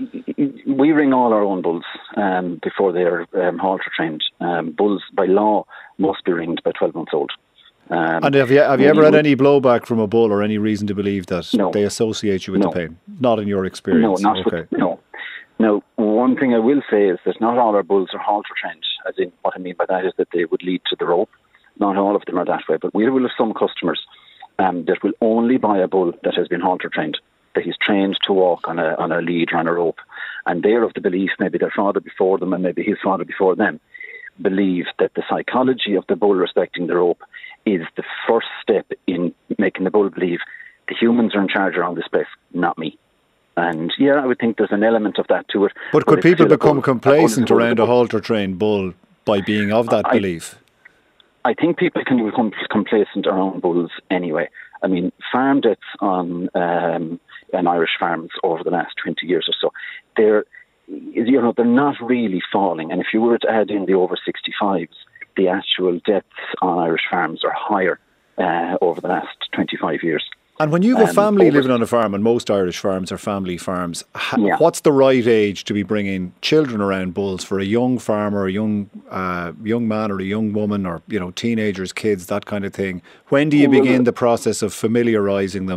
Speaker 6: We ring all our own bulls um, before they are um, halter trained. Um, bulls by law must be ringed by twelve months old. Um,
Speaker 2: and have you have you ever had any blowback from a bull or any reason to believe that
Speaker 6: no,
Speaker 2: they associate you with
Speaker 6: no.
Speaker 2: the pain? Not in your experience.
Speaker 6: No, not
Speaker 2: okay.
Speaker 6: with, no. Now, one thing I will say is that not all our bulls are halter trained. As in, what I mean by that is that they would lead to the rope. Not all of them are that way, but we will have some customers um, that will only buy a bull that has been halter trained, that he's trained to walk on a on a lead or on a rope. And they're of the belief, maybe their father before them and maybe his father before them, believe that the psychology of the bull respecting the rope is the first step in making the bull believe the humans are in charge around this place, not me. And yeah, I would think there's an element of that to it.
Speaker 2: But, but could people become complacent around a halter trained bull by being of that
Speaker 6: I,
Speaker 2: belief?
Speaker 6: I think people can become complacent around bulls anyway. I mean, farm deaths on um, on Irish farms over the last twenty years or so, they're you know they're not really falling. And if you were to add in the over sixty-fives, the actual deaths on Irish farms are higher uh, over the last twenty-five years.
Speaker 2: And when you have a family
Speaker 6: um,
Speaker 2: living on a farm, and most Irish farms are family farms, ha-
Speaker 6: yeah.
Speaker 2: what's the right age to be bringing children around bulls for a young farmer, a young uh, young man or a young woman, or you know teenagers, kids, that kind of thing? When do you begin the process of familiarising them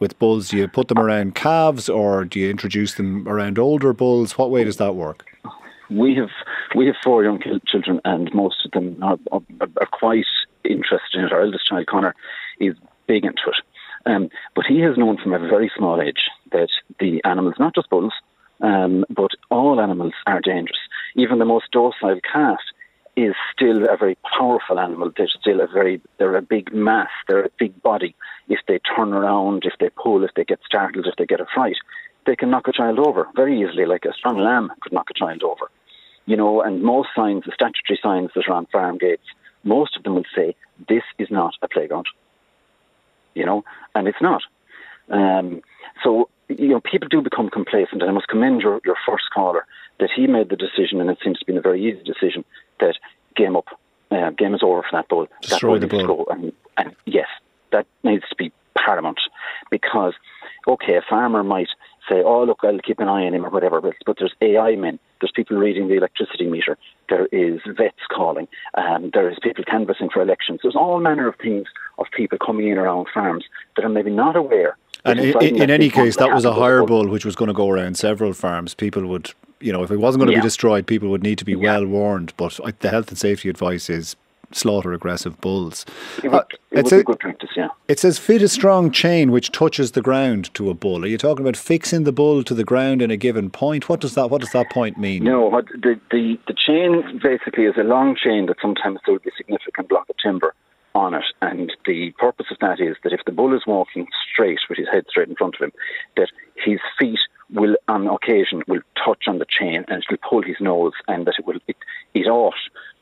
Speaker 2: with bulls? Do you put them around calves, or do you introduce them around older bulls? What way does that work?
Speaker 6: We have we have four young children, and most of them are, are, are quite interested in it. Our eldest child, Connor, is big into it. Um, but he has known from a very small age that the animals, not just bulls, um, but all animals are dangerous. Even the most docile cat is still a very powerful animal. They're still a very, they're a big mass, they're a big body. If they turn around, if they pull, if they get startled, if they get a fright, they can knock a child over very easily, like a strong lamb could knock a child over. You know, and most signs, the statutory signs that are on farm gates, most of them will say, this is not a playground. You know, and it's not. Um, so, you know, people do become complacent, and I must commend your, your first caller that he made the decision, and it seems to be a very easy decision, that game up, uh, game is over for that bull.
Speaker 2: Destroy
Speaker 6: that
Speaker 2: the bull.
Speaker 6: And, and yes, that needs to be paramount, because, okay, a farmer might say, oh, look, I'll keep an eye on him or whatever, but, but there's A I men, there's people reading the electricity meter, there is vets calling, um, there is people canvassing for elections. There's all manner of things of people coming in around farms that are maybe not aware.
Speaker 2: And in, in, in any case, that was a hire bull which was going to go around several farms. People would, you know, if it wasn't going to
Speaker 6: yeah.
Speaker 2: be destroyed, people would need to be
Speaker 6: yeah.
Speaker 2: well warned. But the health and safety advice is slaughter aggressive bulls.
Speaker 6: It would,
Speaker 2: uh,
Speaker 6: it would be a, good practice, yeah.
Speaker 2: It says fit a strong chain which touches the ground to a bull. Are you talking about fixing the bull to the ground in a given point? What does that What does that point mean?
Speaker 6: No, what the, the, the chain basically is a long chain that sometimes there will be a significant block of timber on it, and the purpose of that is that if the bull is walking straight with his head straight in front of him, that his feet will on occasion will touch on the chain and it will pull his nose, and that it will it, it ought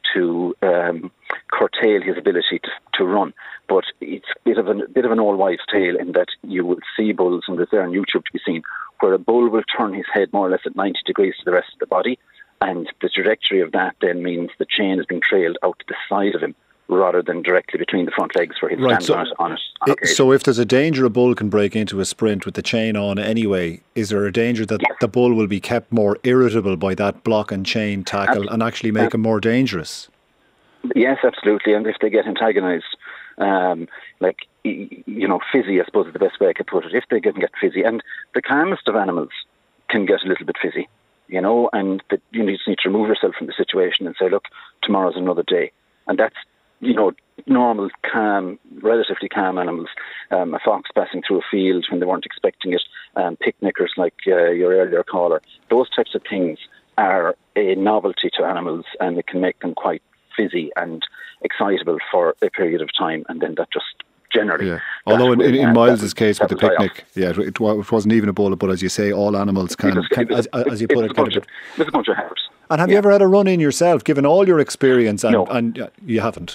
Speaker 6: to um, curtail his ability to, to run. But it's a bit of a bit of an old wives' tale in that you will see bulls, and there's there on YouTube to be seen, where a bull will turn his head more or less at ninety degrees to the rest of the body, and the trajectory of that then means the chain is being trailed out to the side of him, rather than directly between the front legs where he
Speaker 2: right,
Speaker 6: stands
Speaker 2: so
Speaker 6: on it. On it on
Speaker 2: it so if there's a danger a bull can break into a sprint with the chain on anyway, is there a danger that
Speaker 6: yes.
Speaker 2: the bull will be kept more irritable by that block and chain tackle
Speaker 6: Absol-
Speaker 2: and actually make him more dangerous?
Speaker 6: Yes, absolutely. And if they get antagonised, um, like, you know, fizzy, I suppose is the best way I could put it. If they get, get fizzy, and the calmest of animals can get a little bit fizzy, you know, and that you just need to remove yourself from the situation and say, look, tomorrow's another day. And that's, you know, normal, calm, relatively calm animals. Um, a fox passing through a field when they weren't expecting it, um, picnickers like uh, your earlier caller. Those types of things are a novelty to animals, and it can make them quite fizzy and excitable for a period of time, and then that just generally...
Speaker 2: Yeah. Although in, in, in Miles's case with the picnic,
Speaker 6: off.
Speaker 2: yeah, it, it wasn't even a bull, but as you say, all animals can,
Speaker 6: was,
Speaker 2: can
Speaker 6: was,
Speaker 2: as, as you put it, kind of...
Speaker 6: It was a bunch of hares.
Speaker 2: And have
Speaker 6: yeah.
Speaker 2: you ever had a run-in yourself, given all your experience, and,
Speaker 6: no.
Speaker 2: and uh, you haven't?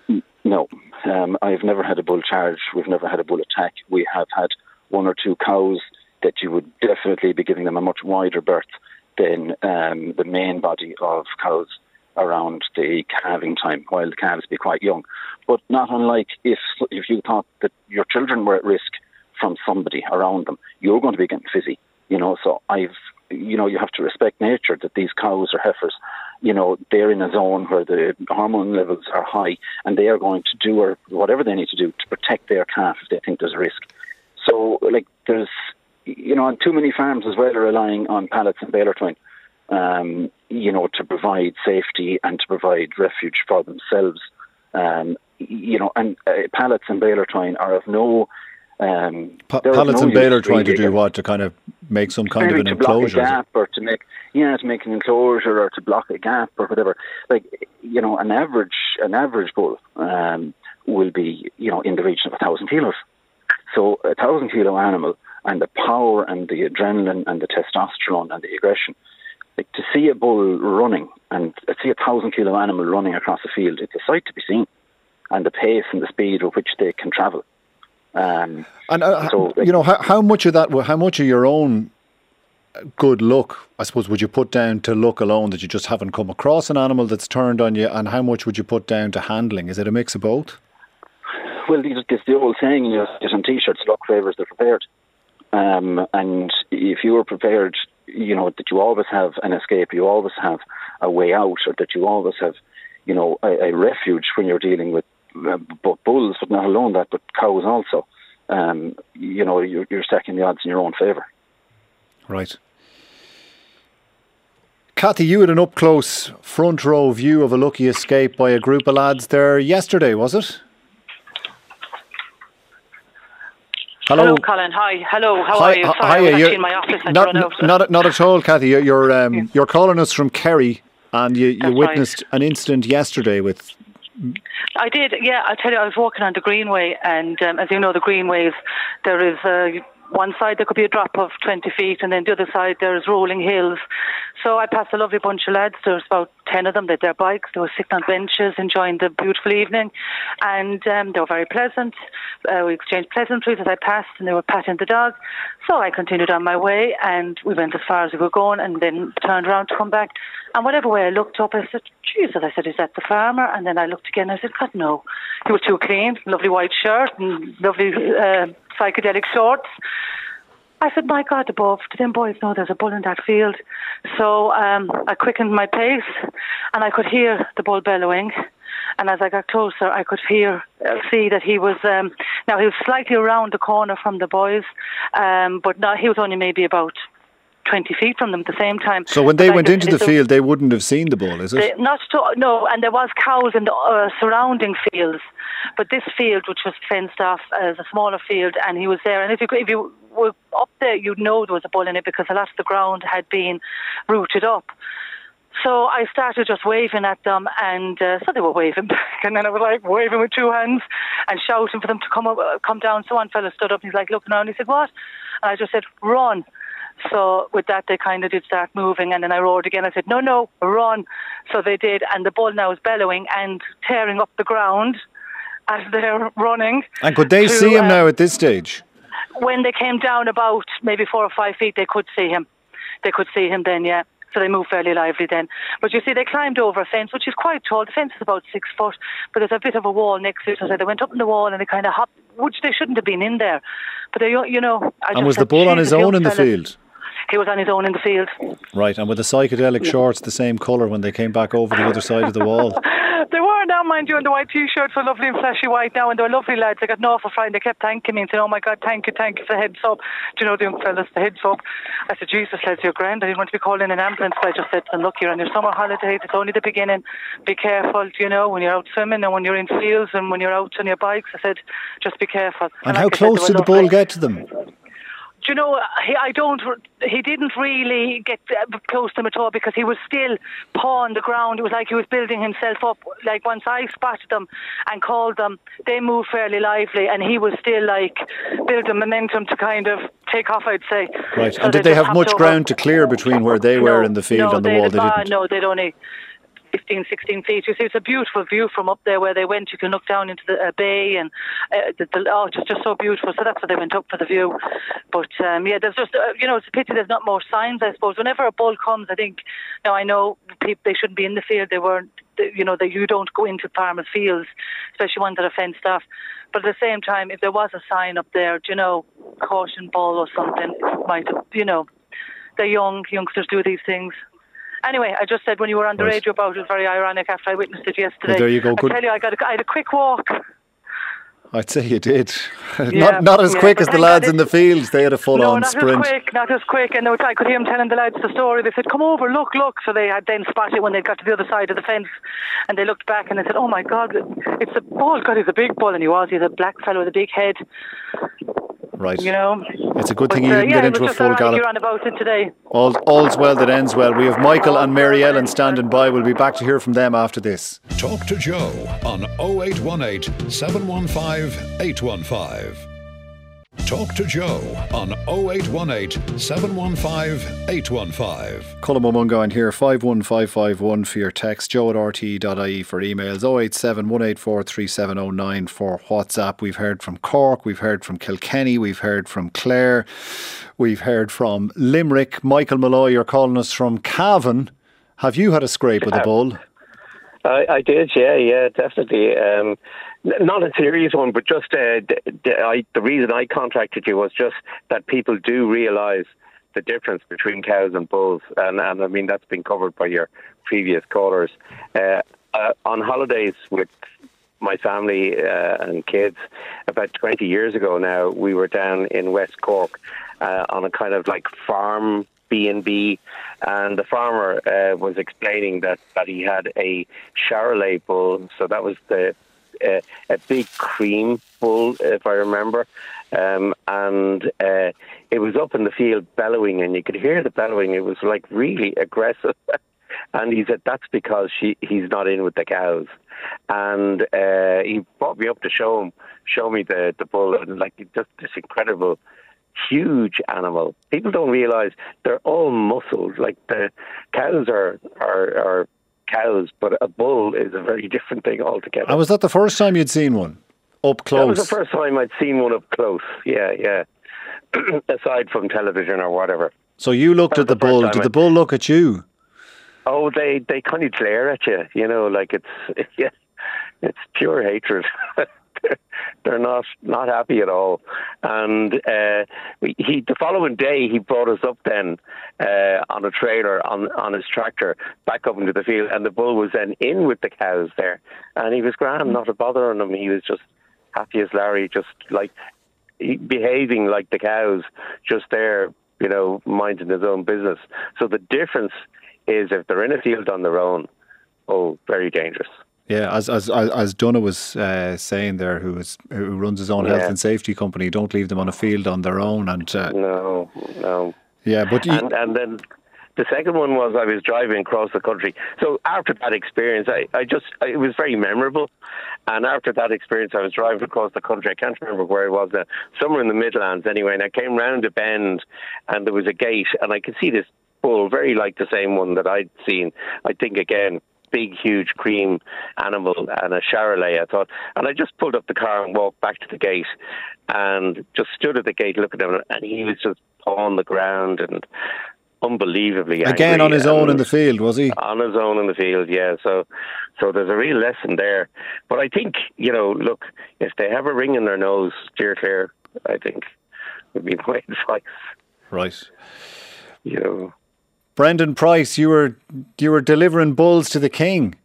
Speaker 6: No, um, I've never had a bull charge. We've never had a bull attack. We have had one or two cows that you would definitely be giving them a much wider berth than um, the main body of cows around the calving time, while the calves be quite young. But not unlike if if you thought that your children were at risk from somebody around them, you're going to be getting fizzy. You know, so I've, you know, you have to respect nature, that these cows or heifers, you know, they're in a zone where the hormone levels are high, and they are going to do or whatever they need to do to protect their calf if they think there's a risk. So, like, there's, you know, too many farms as well are relying on pallets and baler twine, um, you know, to provide safety and to provide refuge for themselves. Um, you know, and uh, pallets and baler twine are of no... Um,
Speaker 2: pa- pallets
Speaker 6: no
Speaker 2: and baler trying
Speaker 6: really
Speaker 2: to do what? To kind of make some kind of an
Speaker 6: to
Speaker 2: enclosure?
Speaker 6: Block a gap, or to make, yeah, to make an enclosure, or to block a gap, or whatever. Like, you know, an average, an average bull um, will be, you know, in the region of a thousand kilos. So a thousand kilo animal, and the power and the adrenaline and the testosterone and the aggression. Like, to see a bull running and to see a thousand kilo animal running across a field, it's a sight to be seen, and the pace and the speed with which they can travel. Um,
Speaker 2: and uh,
Speaker 6: so,
Speaker 2: you know, how, how much of that, how much of your own good luck, I suppose, would you put down to luck alone, that you just haven't come across an animal that's turned on you, and how much would you put down to handling? Is it a mix of both?
Speaker 6: Well, it's the old saying, you know, on T-shirts, luck favours the prepared. Um, and if you are prepared, you know, that you always have an escape, you always have a way out, or that you always have, you know, a, a refuge when you're dealing with uh, both bulls, but not alone that, but cows also. um, you know, you're, you're stacking the odds in your own favour.
Speaker 2: Right. Kathy, you had an up-close front row view of a lucky escape by a group of lads there yesterday, was it? Hello,
Speaker 7: Hello Colin. Hi. Hello. How
Speaker 2: hi,
Speaker 7: are you? Sorry,
Speaker 2: hi,
Speaker 7: I was
Speaker 2: you're-
Speaker 7: actually in my office. I'd
Speaker 2: Not,
Speaker 7: run out.
Speaker 2: not, not at all, Kathy. You're you're, um,
Speaker 7: Yeah.
Speaker 2: you're calling us from Kerry, and you, you
Speaker 7: That's
Speaker 2: witnessed an incident yesterday with.
Speaker 7: I did, yeah. I tell you, I was walking on the Greenway, and um, as you know, the Greenways, there is uh, one side there could be a drop of twenty feet, and then the other side there's rolling hills. So I passed a lovely bunch of lads. There was about ten of them. They had their bikes. They were sitting on benches, enjoying the beautiful evening, and um, they were very pleasant. Uh, we exchanged pleasantries as I passed, and they were patting the dog. So I continued on my way, and we went as far as we were going, and then turned around to come back. And whatever way I looked up, I said, Jesus, I said, is that the farmer? And then I looked again, I said, God, no. He was too clean, lovely white shirt and lovely uh, psychedelic shorts. I said, my God, above, do them boys know there's a bull in that field? So um, I quickened my pace, and I could hear the bull bellowing. And as I got closer, I could hear, uh, see that he was, um, now he was slightly around the corner from the boys, um, but not, he was only maybe about twenty feet from them at the same time.
Speaker 2: So when they
Speaker 7: But I
Speaker 2: went
Speaker 7: could-
Speaker 2: into the
Speaker 7: so-
Speaker 2: field, they wouldn't have seen the bull, is it?
Speaker 7: they, not to, no, and there was cows in the uh, surrounding fields, but this field, which was fenced off as a smaller field, and he was there. And if you if you were up there, you'd know there was a bull in it because a lot of the ground had been rooted up. So I started just waving at them, and uh, so they were waving back, and then I was like waving with two hands and shouting for them to come up, uh, come down. So one fella stood up, and he's like looking around. He said, "What?" And I just said, "Run." So with that, they kind of did start moving, and then I roared again. I said, no, no, run. So they did, and the bull now is bellowing and tearing up the ground as they're running.
Speaker 2: And could they
Speaker 7: to,
Speaker 2: see him
Speaker 7: uh,
Speaker 2: now at this stage?
Speaker 7: When they came down about maybe four or five feet, they could see him. They could see him then, yeah. So they moved fairly lively then. But you see, they climbed over a fence, which is quite tall. The fence is about six foot, but there's a bit of a wall next to it. So they went up in the wall and they kind of hopped, which they shouldn't have been in there. But they, you know, I
Speaker 2: And
Speaker 7: just
Speaker 2: was the
Speaker 7: said,
Speaker 2: bull on his
Speaker 7: "Jesus, young
Speaker 2: own in the
Speaker 7: fella."
Speaker 2: field?
Speaker 7: He was on his own in the field.
Speaker 2: Right, and with the psychedelic shorts the same colour when they came back over the other side of the wall?
Speaker 7: They were now, mind you, and the white T-shirts were lovely and flashy white now, and they were lovely lads. I got an awful friend. They kept thanking me and saying, oh my God, thank you, thank you for the heads up. Do you know the young fellas, the heads up? I said, Jesus, lads, you're grand. I didn't want to be calling an ambulance, but I just said, look, you're on your summer holidays. It's only the beginning. Be careful, you know, when you're out swimming and when you're in fields and when you're out on your bikes. I said, just be careful.
Speaker 2: And
Speaker 7: like
Speaker 2: how
Speaker 7: I said,
Speaker 2: close
Speaker 7: they
Speaker 2: did
Speaker 7: were
Speaker 2: the bull
Speaker 7: lovely.
Speaker 2: get to them?
Speaker 7: Do you know, he, I don't, he didn't really get uh, close to them at all because he was still pawing the ground. It was like he was building himself up. Like once I spotted them and called them, they moved fairly lively, and he was still like building momentum to kind of take off, I'd say.
Speaker 2: Right,
Speaker 7: So
Speaker 2: and did they
Speaker 7: just
Speaker 2: have
Speaker 7: hopped
Speaker 2: much
Speaker 7: over.
Speaker 2: ground to clear between where they were
Speaker 7: No,
Speaker 2: in the field
Speaker 7: no,
Speaker 2: and the
Speaker 7: they'd-
Speaker 2: wall? They
Speaker 7: ah,
Speaker 2: didn't.
Speaker 7: No, they'd only fifteen, sixteen feet. You see, it's a beautiful view from up there where they went. You can look down into the uh, bay, and uh, the, the, oh, it's just, just so beautiful. So that's why they went up for the view. But um, yeah, there's just, uh, you know, it's a pity there's not more signs, I suppose. Whenever a bull comes, I think, now I know people, they shouldn't be in the field. They weren't, they, you know, that you don't go into farmers' fields, especially ones that are fenced off. But at the same time, if there was a sign up there, you know, caution bull or something, it might, you know, they're young, youngsters do these things. Anyway, I just said when you were on the
Speaker 2: Right.
Speaker 7: radio about it, very ironic after I witnessed it yesterday.
Speaker 2: Well, there you go.
Speaker 7: I
Speaker 2: Good.
Speaker 7: tell you, I, got a, I had a quick walk.
Speaker 2: I'd say you did.
Speaker 7: Yeah,
Speaker 2: not not as
Speaker 7: yeah,
Speaker 2: quick
Speaker 7: but
Speaker 2: as the
Speaker 7: thank
Speaker 2: lads
Speaker 7: God
Speaker 2: in the fields. They had a
Speaker 7: No,
Speaker 2: full-on
Speaker 7: not
Speaker 2: sprint.
Speaker 7: as quick, not as quick. And I could hear him telling the lads the story. They said, come over, look, look. So they had then spotted when they got to the other side of the fence. And they looked back and they said, oh my God, it's a bull. God, he's a big bull. And he was. He's a black fellow with a big head.
Speaker 2: Right.
Speaker 7: You know.
Speaker 2: It's a good thing
Speaker 7: But,
Speaker 2: you
Speaker 7: uh,
Speaker 2: didn't
Speaker 7: yeah,
Speaker 2: get
Speaker 7: it
Speaker 2: into
Speaker 7: was
Speaker 2: a
Speaker 7: just
Speaker 2: full
Speaker 7: ironic
Speaker 2: gallop.
Speaker 7: you're on about it today.
Speaker 2: All, all's well that ends well. We have Michael and Mary Ellen standing by. We'll be back to hear from them after this.
Speaker 1: Talk to Joe on oh eight one eight, seven one five, eight one five. Talk to Joe on oh eight one eight, seven one five, eight one five.
Speaker 2: Colin Mungo here, five one five five one for your text, joe at r t e dot i e for emails, oh eight seven, one eight four, three seven oh nine for WhatsApp. We've heard from Cork, we've heard from Kilkenny, we've heard from Clare, we've heard from Limerick. Michael Malloy, you're calling us from Cavan. Have you had a scrape with a bull?
Speaker 8: I, I did, yeah, yeah, definitely. Um, n- not a serious one, but just uh, d- d- I, the reason I contacted you was just that people do realise the difference between cows and bulls, and, and I mean that's been covered by your previous callers. Uh, uh, on holidays with my family uh, and kids, about twenty years ago now, we were down in West Cork uh, on a kind of like farm B and B, and the farmer uh, was explaining that, that he had a Charolais bull, so that was the uh, a big cream bull, if I remember, um, and uh, it was up in the field bellowing, and you could hear the bellowing. It was like really aggressive. And he said that's because she he's not in with the cows, and uh, he brought me up to show him, show me the the bull, and like just this incredible, huge animal. People don't realise they're all muscles. Like the cows are are are cows, but a bull is a very different thing altogether.
Speaker 2: And was that the first time you'd seen one up close?
Speaker 8: That was the first time I'd seen one up close. Yeah, yeah. Aside from television or whatever.
Speaker 2: So you looked at the, the bull. Did I... the bull look at you?
Speaker 8: Oh, they, they kind of glare at you, you know, like it's yeah, it's pure hatred. They're not not happy at all. And uh, he the following day he brought us up then uh, on a trailer on on his tractor back up into the field, and the bull was then in with the cows there, and he was grand, not a bother on him. He was just happy as Larry, just like behaving like the cows, just there, you know, minding his own business. So the difference is if they're in a field on their own, oh, very dangerous.
Speaker 2: Yeah, as as as Donna was uh, saying there, who is who runs his own yeah. health and safety company, don't leave them on a field on their own. And uh,
Speaker 8: no, no.
Speaker 2: Yeah, but you,
Speaker 8: and, and then the second one was I was driving across the country. So after that experience, I, I just it was very memorable. And after that experience, I was driving across the country. I can't remember where it was now, somewhere in the Midlands anyway. And I came round a bend, and there was a gate, and I could see this bull, very like the same one that I'd seen. I think again, big, huge cream animal and a Charolais, I thought. And I just pulled up the car and walked back to the gate and just stood at the gate looking at him, and he was just on the ground and unbelievably angry.
Speaker 2: Again on his own in the field, was he?
Speaker 8: On his own in the field, yeah. So so there's a real lesson there. But I think, you know, look, if they have a ring in their nose, steer clear, I think, would be my advice.
Speaker 2: Right.
Speaker 8: You know.
Speaker 2: Brendan Price, you were you were delivering bulls to the king.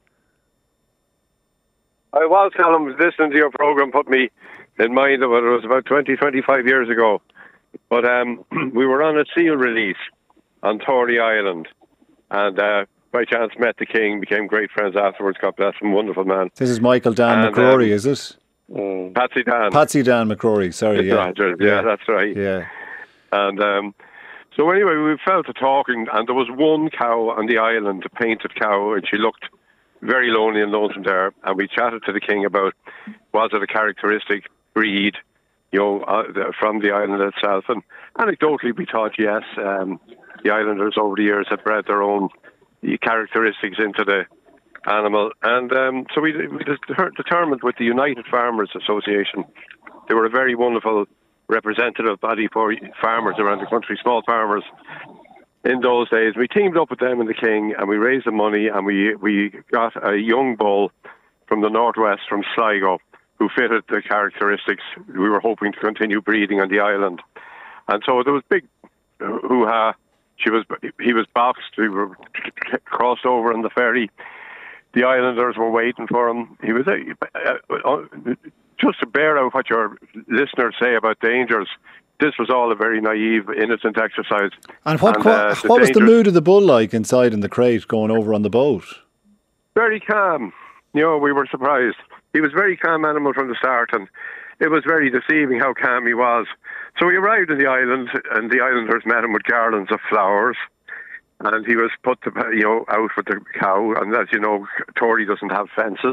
Speaker 9: I was, Callum. Listening to your programme put me in mind of it. It was about twenty, twenty-five years ago. But um, we were on a seal release on Tory Island, and uh, by chance met the king, became great friends afterwards. God bless him, wonderful man.
Speaker 2: This is Michael Dan and, McCrory, um, is it?
Speaker 9: Mm, Patsy Dan.
Speaker 2: Patsy Dan McCrory, sorry. Yeah.
Speaker 9: yeah, yeah, that's right.
Speaker 2: Yeah.
Speaker 9: And um, so anyway, we fell to talking, and there was one cow on the island, a painted cow, and she looked very lonely and lonesome there. And we chatted to the king about, was it a characteristic breed, you know, uh, from the island itself? And anecdotally, we thought yes. Um, the islanders over the years had bred their own characteristics into the animal. And um, so we, we determined with the United Farmers Association, they were a very wonderful representative body for farmers around the country, small farmers in those days. We teamed up with them and the king, and we raised the money, and we, we got a young bull from the northwest, from Sligo, who fitted the characteristics we were hoping to continue breeding on the island. And so there was big hoo-ha. She was, he was boxed. We were crossed over on the ferry. The islanders were waiting for him. He was a, uh, just to bear out what your listeners say about dangers. This was all a very naive, innocent exercise.
Speaker 2: And what, and, uh, what, what was the mood of the bull like inside in the crate going over on the boat?
Speaker 9: Very calm. You know, we were surprised. He was a very calm animal from the start, and it was very deceiving how calm he was. So we arrived in the island, and the islanders met him with garlands of flowers, and he was put, to, you know, out with the cow. And as you know, Tory doesn't have fences.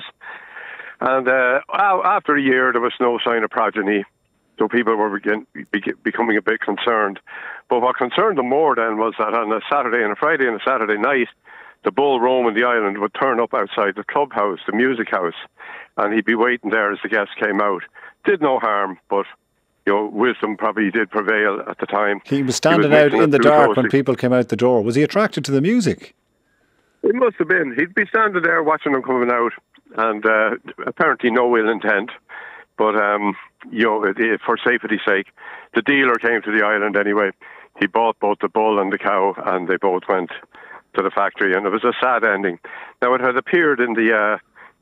Speaker 9: And uh, after a year, there was no sign of progeny, so people were begin, be, becoming a bit concerned. But what concerned them more then was that on a Saturday and a Friday and a Saturday night, the bull roaming the island would turn up outside the clubhouse, the music house, and he'd be waiting there as the guests came out. Did no harm, but you know, wisdom probably did prevail at the time.
Speaker 2: He was standing he was out in the dark closely when people came out the door. Was he attracted to the music?
Speaker 9: It must have been. He'd be standing there watching them coming out, and uh, apparently no ill intent. But um, you know, for safety's sake, the dealer came to the island anyway. He bought both the bull and the cow, and they both went to the factory, and it was a sad ending. Now, it had appeared in the uh,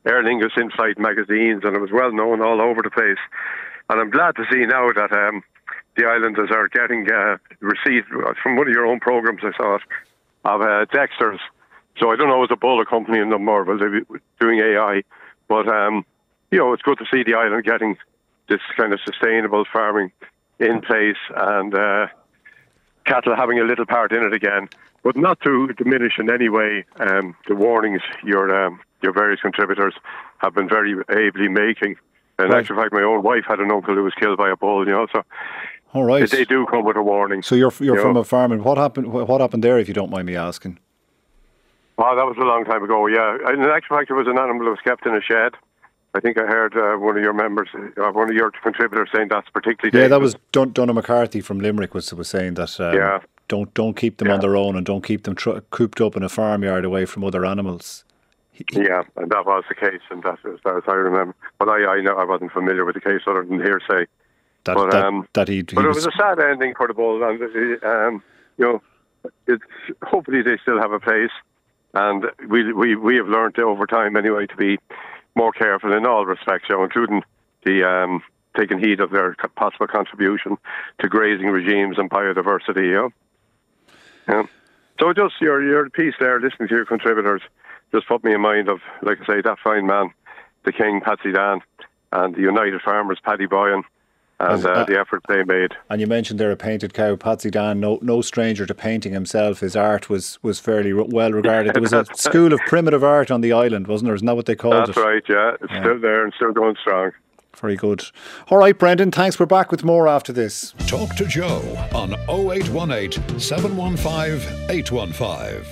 Speaker 9: Aer Lingus in-flight magazines, and it was well known all over the place. And I'm glad to see now that um, the islanders are getting uh, received from one of your own programs, I saw it, of uh, Dexter's. So I don't know if it's a bull accompanying them or will they be doing A I, but um, you know, it's good to see the island getting this kind of sustainable farming in place and uh, cattle having a little part in it again, but not to diminish in any way um, the warnings your um, your various contributors have been very ably making. In
Speaker 2: right.
Speaker 9: actual fact, my own wife had an uncle who was killed by a bull, you know, so
Speaker 2: all right.
Speaker 9: they, they do come with a warning.
Speaker 2: So you're you're
Speaker 9: you
Speaker 2: from
Speaker 9: know?
Speaker 2: a farm, and what happened? What happened there, if you don't mind me asking?
Speaker 9: Well, that was a long time ago, yeah. In actual fact, there was an animal that was kept in a shed. I think I heard uh, one of your members, uh, one of your contributors saying that's particularly dangerous.
Speaker 2: Yeah, that was Don- Donna McCarthy from Limerick was was saying that um,
Speaker 9: yeah.
Speaker 2: don't don't keep them
Speaker 9: yeah.
Speaker 2: on their own and don't keep them tr- cooped up in a farmyard away from other animals.
Speaker 9: Yeah, and that was the case, and that's as far as I remember. But I, I know I wasn't familiar with the case other than hearsay.
Speaker 2: That,
Speaker 9: but
Speaker 2: that,
Speaker 9: um,
Speaker 2: that he, he
Speaker 9: but
Speaker 2: was,
Speaker 9: it was a sad ending for the bull, and um, you know, it's hopefully they still have a place, and we we we have learned over time anyway to be more careful in all respects, you know, including the um, taking heed of their possible contribution to grazing regimes and biodiversity. You know, yeah. So just your your piece there, listening to your contributors, just put me in mind of, like I say, that fine man, the King, Patsy Dan, and the United Farmers, Paddy Boyan, and uh, the effort they made.
Speaker 2: And you mentioned there a painted cow, Patsy Dan, no no stranger to painting himself. His art was, was fairly re- well regarded. There was a school of primitive art on the island, wasn't there? Isn't that what they called
Speaker 9: That's
Speaker 2: it?
Speaker 9: That's right, yeah. It's yeah. still there and still going strong.
Speaker 2: Very good. All right, Brendan, thanks. We're back with more after this.
Speaker 1: Talk to Joe on oh eight one eight, seven one five, eight one five.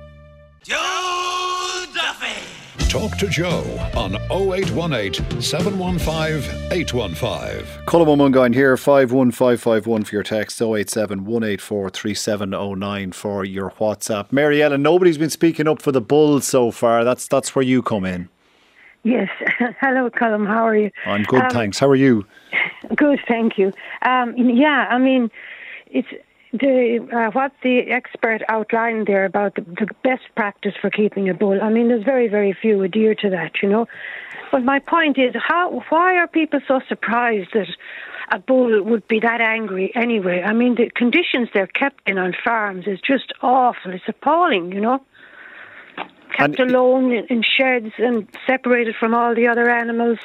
Speaker 1: Joe Duffy! Talk to Joe on oh eight one eight, seven one five, eight one five.
Speaker 2: Colin Mungain here, five one five five one for your text, oh eight seven, one eight four, three seven oh nine for your WhatsApp. Mary Ellen, nobody's been speaking up for the Bulls so far. That's that's where you come in.
Speaker 10: Yes. Hello, Colin. How are you?
Speaker 2: I'm good, um, thanks. How are you?
Speaker 10: Good, thank you. Um, yeah, I mean, it's the uh, what the expert outlined there about the, the best practice for keeping a bull. I mean, there's very, very few adhere to that, you know. But my point is, how? Why are people so surprised that a bull would be that angry anyway? I mean, the conditions they're kept in on farms is just awful. It's appalling, you know. Kept and alone in sheds and separated from all the other animals.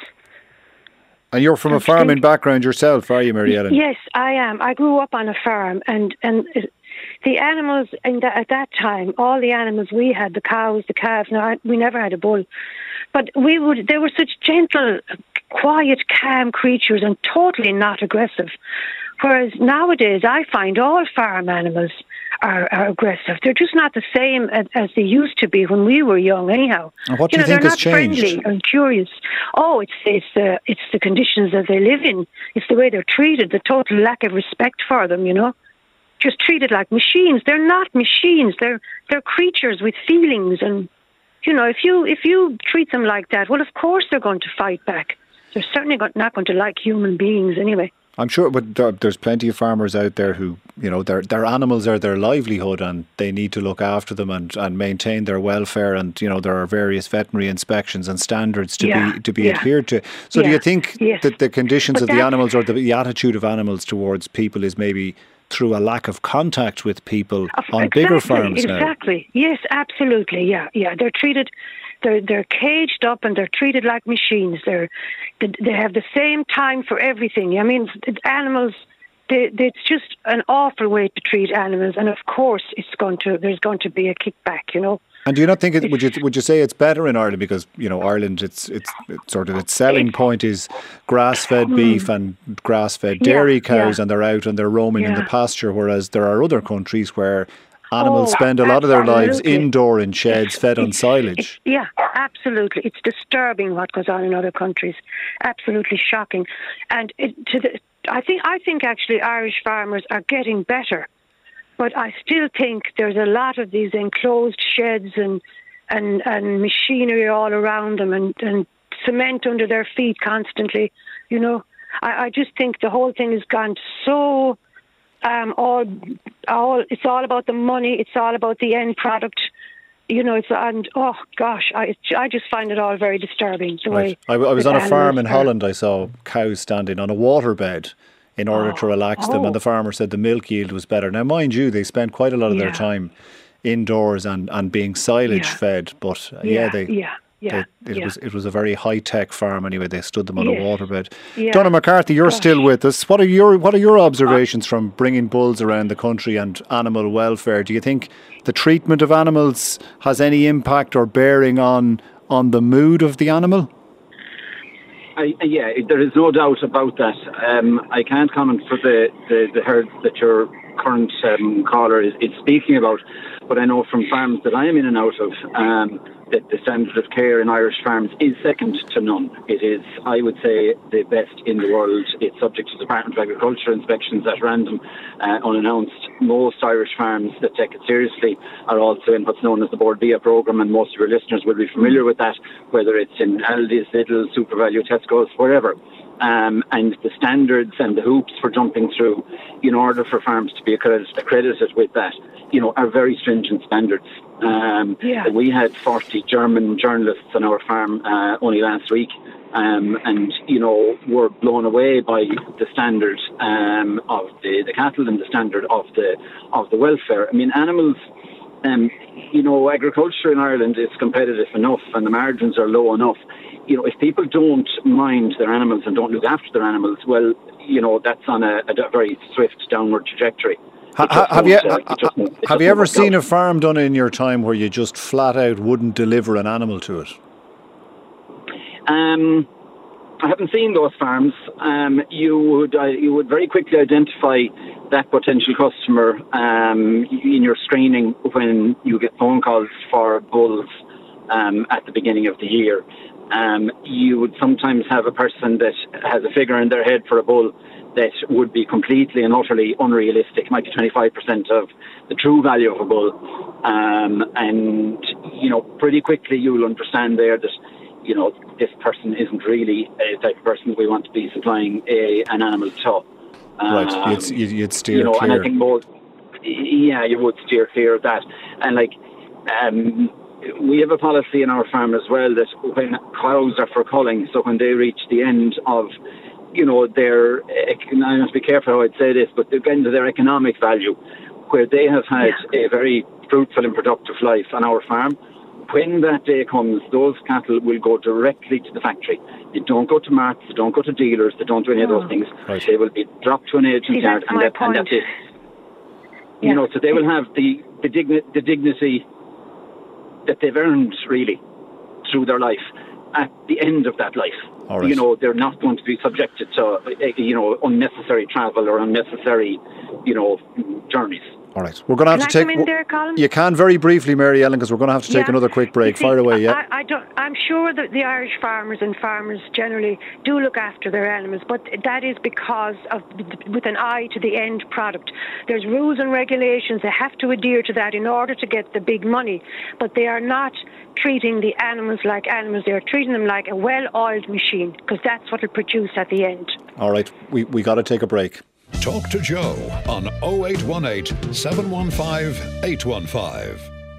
Speaker 2: And you're from a farming background yourself, are you, Mary Ellen?
Speaker 10: Yes, I am. I grew up on a farm, and and the animals in that, at that time, all the animals we had, the cows, the calves. Now I, we never had a bull, but we would. They were such gentle, quiet, calm creatures, and totally not aggressive. Whereas nowadays, I find all farm animals are, are aggressive. They're just not the same as, as they used to be when we were young. Anyhow,
Speaker 2: and what
Speaker 10: you
Speaker 2: do
Speaker 10: know,
Speaker 2: you think
Speaker 10: they're
Speaker 2: has
Speaker 10: not
Speaker 2: changed?
Speaker 10: Friendly and curious. Oh, it's it's the it's the conditions that they live in. It's the way they're treated. The total lack of respect for them. You know, just treated like machines. They're not machines. They're they're creatures with feelings. And you know, if you if you treat them like that, well, of course they're going to fight back. They're certainly not going to like human beings anyway.
Speaker 2: I'm sure, but there, there's plenty of farmers out there who, you know, their their animals are their livelihood and they need to look after them and, and maintain their welfare. And, you know, there are various veterinary inspections and standards to
Speaker 10: yeah,
Speaker 2: be to be
Speaker 10: yeah.
Speaker 2: adhered to. So
Speaker 10: yeah,
Speaker 2: do you think
Speaker 10: yes.
Speaker 2: that the conditions
Speaker 10: but
Speaker 2: of the animals or the, the attitude of animals towards people is maybe through a lack of contact with people on
Speaker 10: exactly,
Speaker 2: bigger farms
Speaker 10: exactly.
Speaker 2: now?
Speaker 10: Exactly. Yes, absolutely. Yeah, yeah. They're treated... They're they're caged up and they're treated like machines. They're they have the same time for everything. I mean, animals. They, they, it's just an awful way to treat animals, and of course, it's going to there's going to be a kickback. You know.
Speaker 2: And do you not think it, would you would you say it's better in Ireland because you know Ireland it's it's, it's sort of its selling point is grass-fed mm. beef and grass-fed dairy
Speaker 10: yeah,
Speaker 2: cows,
Speaker 10: yeah.
Speaker 2: and they're out and they're roaming
Speaker 10: yeah.
Speaker 2: in the pasture, whereas there are other countries where animals
Speaker 10: oh,
Speaker 2: spend a lot of their lives
Speaker 10: absolutely.
Speaker 2: indoor in sheds, fed on silage.
Speaker 10: It, yeah, absolutely. It's disturbing what goes on in other countries. Absolutely shocking. And it, to the, I think I think actually Irish farmers are getting better, but I still think there's a lot of these enclosed sheds and and, and machinery all around them and, and cement under their feet constantly. You know, I, I just think the whole thing has gone so. Um, all, all, it's all about the money. It's all about the end product. You know, it's and oh gosh, I I just find it all very disturbing. The
Speaker 2: Right.
Speaker 10: way
Speaker 2: I, I was
Speaker 10: the
Speaker 2: on a farm in
Speaker 10: animals are-
Speaker 2: Holland. I saw cows standing on a waterbed in order to relax them,
Speaker 10: oh.
Speaker 2: and the farmer said the milk yield was better. Now, mind you, they spent quite a lot of their
Speaker 10: Yeah.
Speaker 2: time indoors and, and being silage
Speaker 10: Yeah.
Speaker 2: fed, but uh, yeah,
Speaker 10: Yeah,
Speaker 2: they.
Speaker 10: yeah, yeah,
Speaker 2: they- it
Speaker 10: yeah.
Speaker 2: was it was a very high tech farm anyway. They stood them on
Speaker 10: Yes.
Speaker 2: a waterbed.
Speaker 10: Yeah.
Speaker 2: Donna McCarthy, you're
Speaker 10: Gosh.
Speaker 2: still with us. What are your what are your observations from bringing bulls around the country and animal welfare? Do you think the treatment of animals has any impact or bearing on on the mood of the animal?
Speaker 6: I, yeah, there is no doubt about that. Um, I can't comment for the, the, the herd that your current um, caller is, is speaking about, but I know from farms that I am in and out of um, that the standard of care in Irish farms is second to none. It is, I would say, the best in the world. It's subject to Department of Agriculture inspections at random, uh, unannounced. Most Irish farms that take it seriously are also in what's known as the Board B I A programme, and most of your listeners will be familiar with that, whether it's in Aldi's, Lidl, SuperValu, Tesco's, wherever. Um, and the standards and the hoops for jumping through in order for farms to be accredited, accredited with that, you know, are very stringent standards. Um,
Speaker 10: Yeah.
Speaker 6: We had forty German journalists on our farm uh, only last week, um, and, you know, were blown away by the standard um, of the, the cattle and the standard of the of the welfare. I mean, animals, um, you know, agriculture in Ireland is competitive enough and the margins are low enough. You know, if people don't mind their animals and don't look after their animals, well, you know, that's on a, a very swift downward trajectory.
Speaker 2: Ha,
Speaker 6: It just
Speaker 2: have you
Speaker 6: won't, uh,
Speaker 2: ha-
Speaker 6: it just won't- it
Speaker 2: have
Speaker 6: just
Speaker 2: you
Speaker 6: won't
Speaker 2: ever
Speaker 6: work
Speaker 2: seen
Speaker 6: out.
Speaker 2: a farm done in your time where you just flat out wouldn't deliver an animal to it?
Speaker 6: Um, I haven't seen those farms. Um, you would uh, you would very quickly identify that potential customer um, in your screening when you get phone calls for bulls um, at the beginning of the year. Um, you would sometimes have a person that has a figure in their head for a bull that would be completely and utterly unrealistic, might be twenty-five percent of the true value of a bull. Um, and, you know, pretty quickly you'll understand there that, you know, this person isn't really a type of person we want to be supplying a, an animal to. Um,
Speaker 2: Right, you'd, you'd, you'd steer
Speaker 6: you know,
Speaker 2: clear.
Speaker 6: and I think most, yeah, you would steer clear of that. And like, um, we have a policy in our farm as well that when cows are for culling, so when they reach the end of, you know, their, I must be careful how I'd say this, but the end of their economic value, where they have had a very fruitful and productive life on our farm, when that day comes, those cattle will go directly to the factory. They don't go to marts, they don't go to dealers, they don't do any of those things.
Speaker 2: Right.
Speaker 6: They will be dropped to an agent's
Speaker 10: See,
Speaker 6: yard,
Speaker 10: that's
Speaker 6: and,
Speaker 10: my
Speaker 6: that, and that's
Speaker 10: point.
Speaker 6: it. You know, so they will have the the, digni- the dignity that they've earned, really, through their life at the end of that life.
Speaker 2: All right.
Speaker 6: You know, they're not going to be subjected to, uh, you know, unnecessary travel or unnecessary, you know, journeys.
Speaker 2: All right, we're going to have
Speaker 10: Can
Speaker 2: to
Speaker 10: I
Speaker 2: take.
Speaker 10: come in there, Colin?
Speaker 2: You can very briefly, Mary Ellen, because we're going to have to take
Speaker 10: Yeah.
Speaker 2: another quick break.
Speaker 10: You see,
Speaker 2: Fire away, yeah.
Speaker 10: I, I don't, I'm sure that the Irish farmers and farmers generally do look after their animals, but that is because of with an eye to the end product. There's rules and regulations. They have to adhere to that in order to get the big money, but they are not treating the animals like animals. They're treating them like a well-oiled machine, because that's what will produce at the end.
Speaker 2: All right, we we got to take a break.
Speaker 1: Talk to Joe on oh eight one eight, seven one five, eight one five.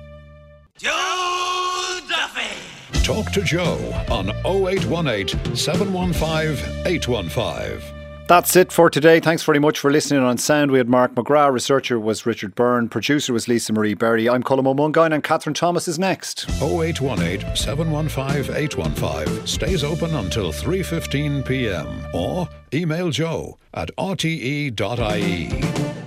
Speaker 11: Joe Duffy!
Speaker 1: Talk to Joe on oh eight one eight, seven one five, eight one five.
Speaker 2: That's it for today. Thanks very much for listening on Sound. We had Mark McGrath, researcher was Richard Byrne, producer was Lisa Marie Berry. I'm Colm O'Mungan, and Catherine Thomas is next.
Speaker 1: oh eight one eight, seven one five, eight one five stays open until three fifteen p m or email joe at r t e dot i e.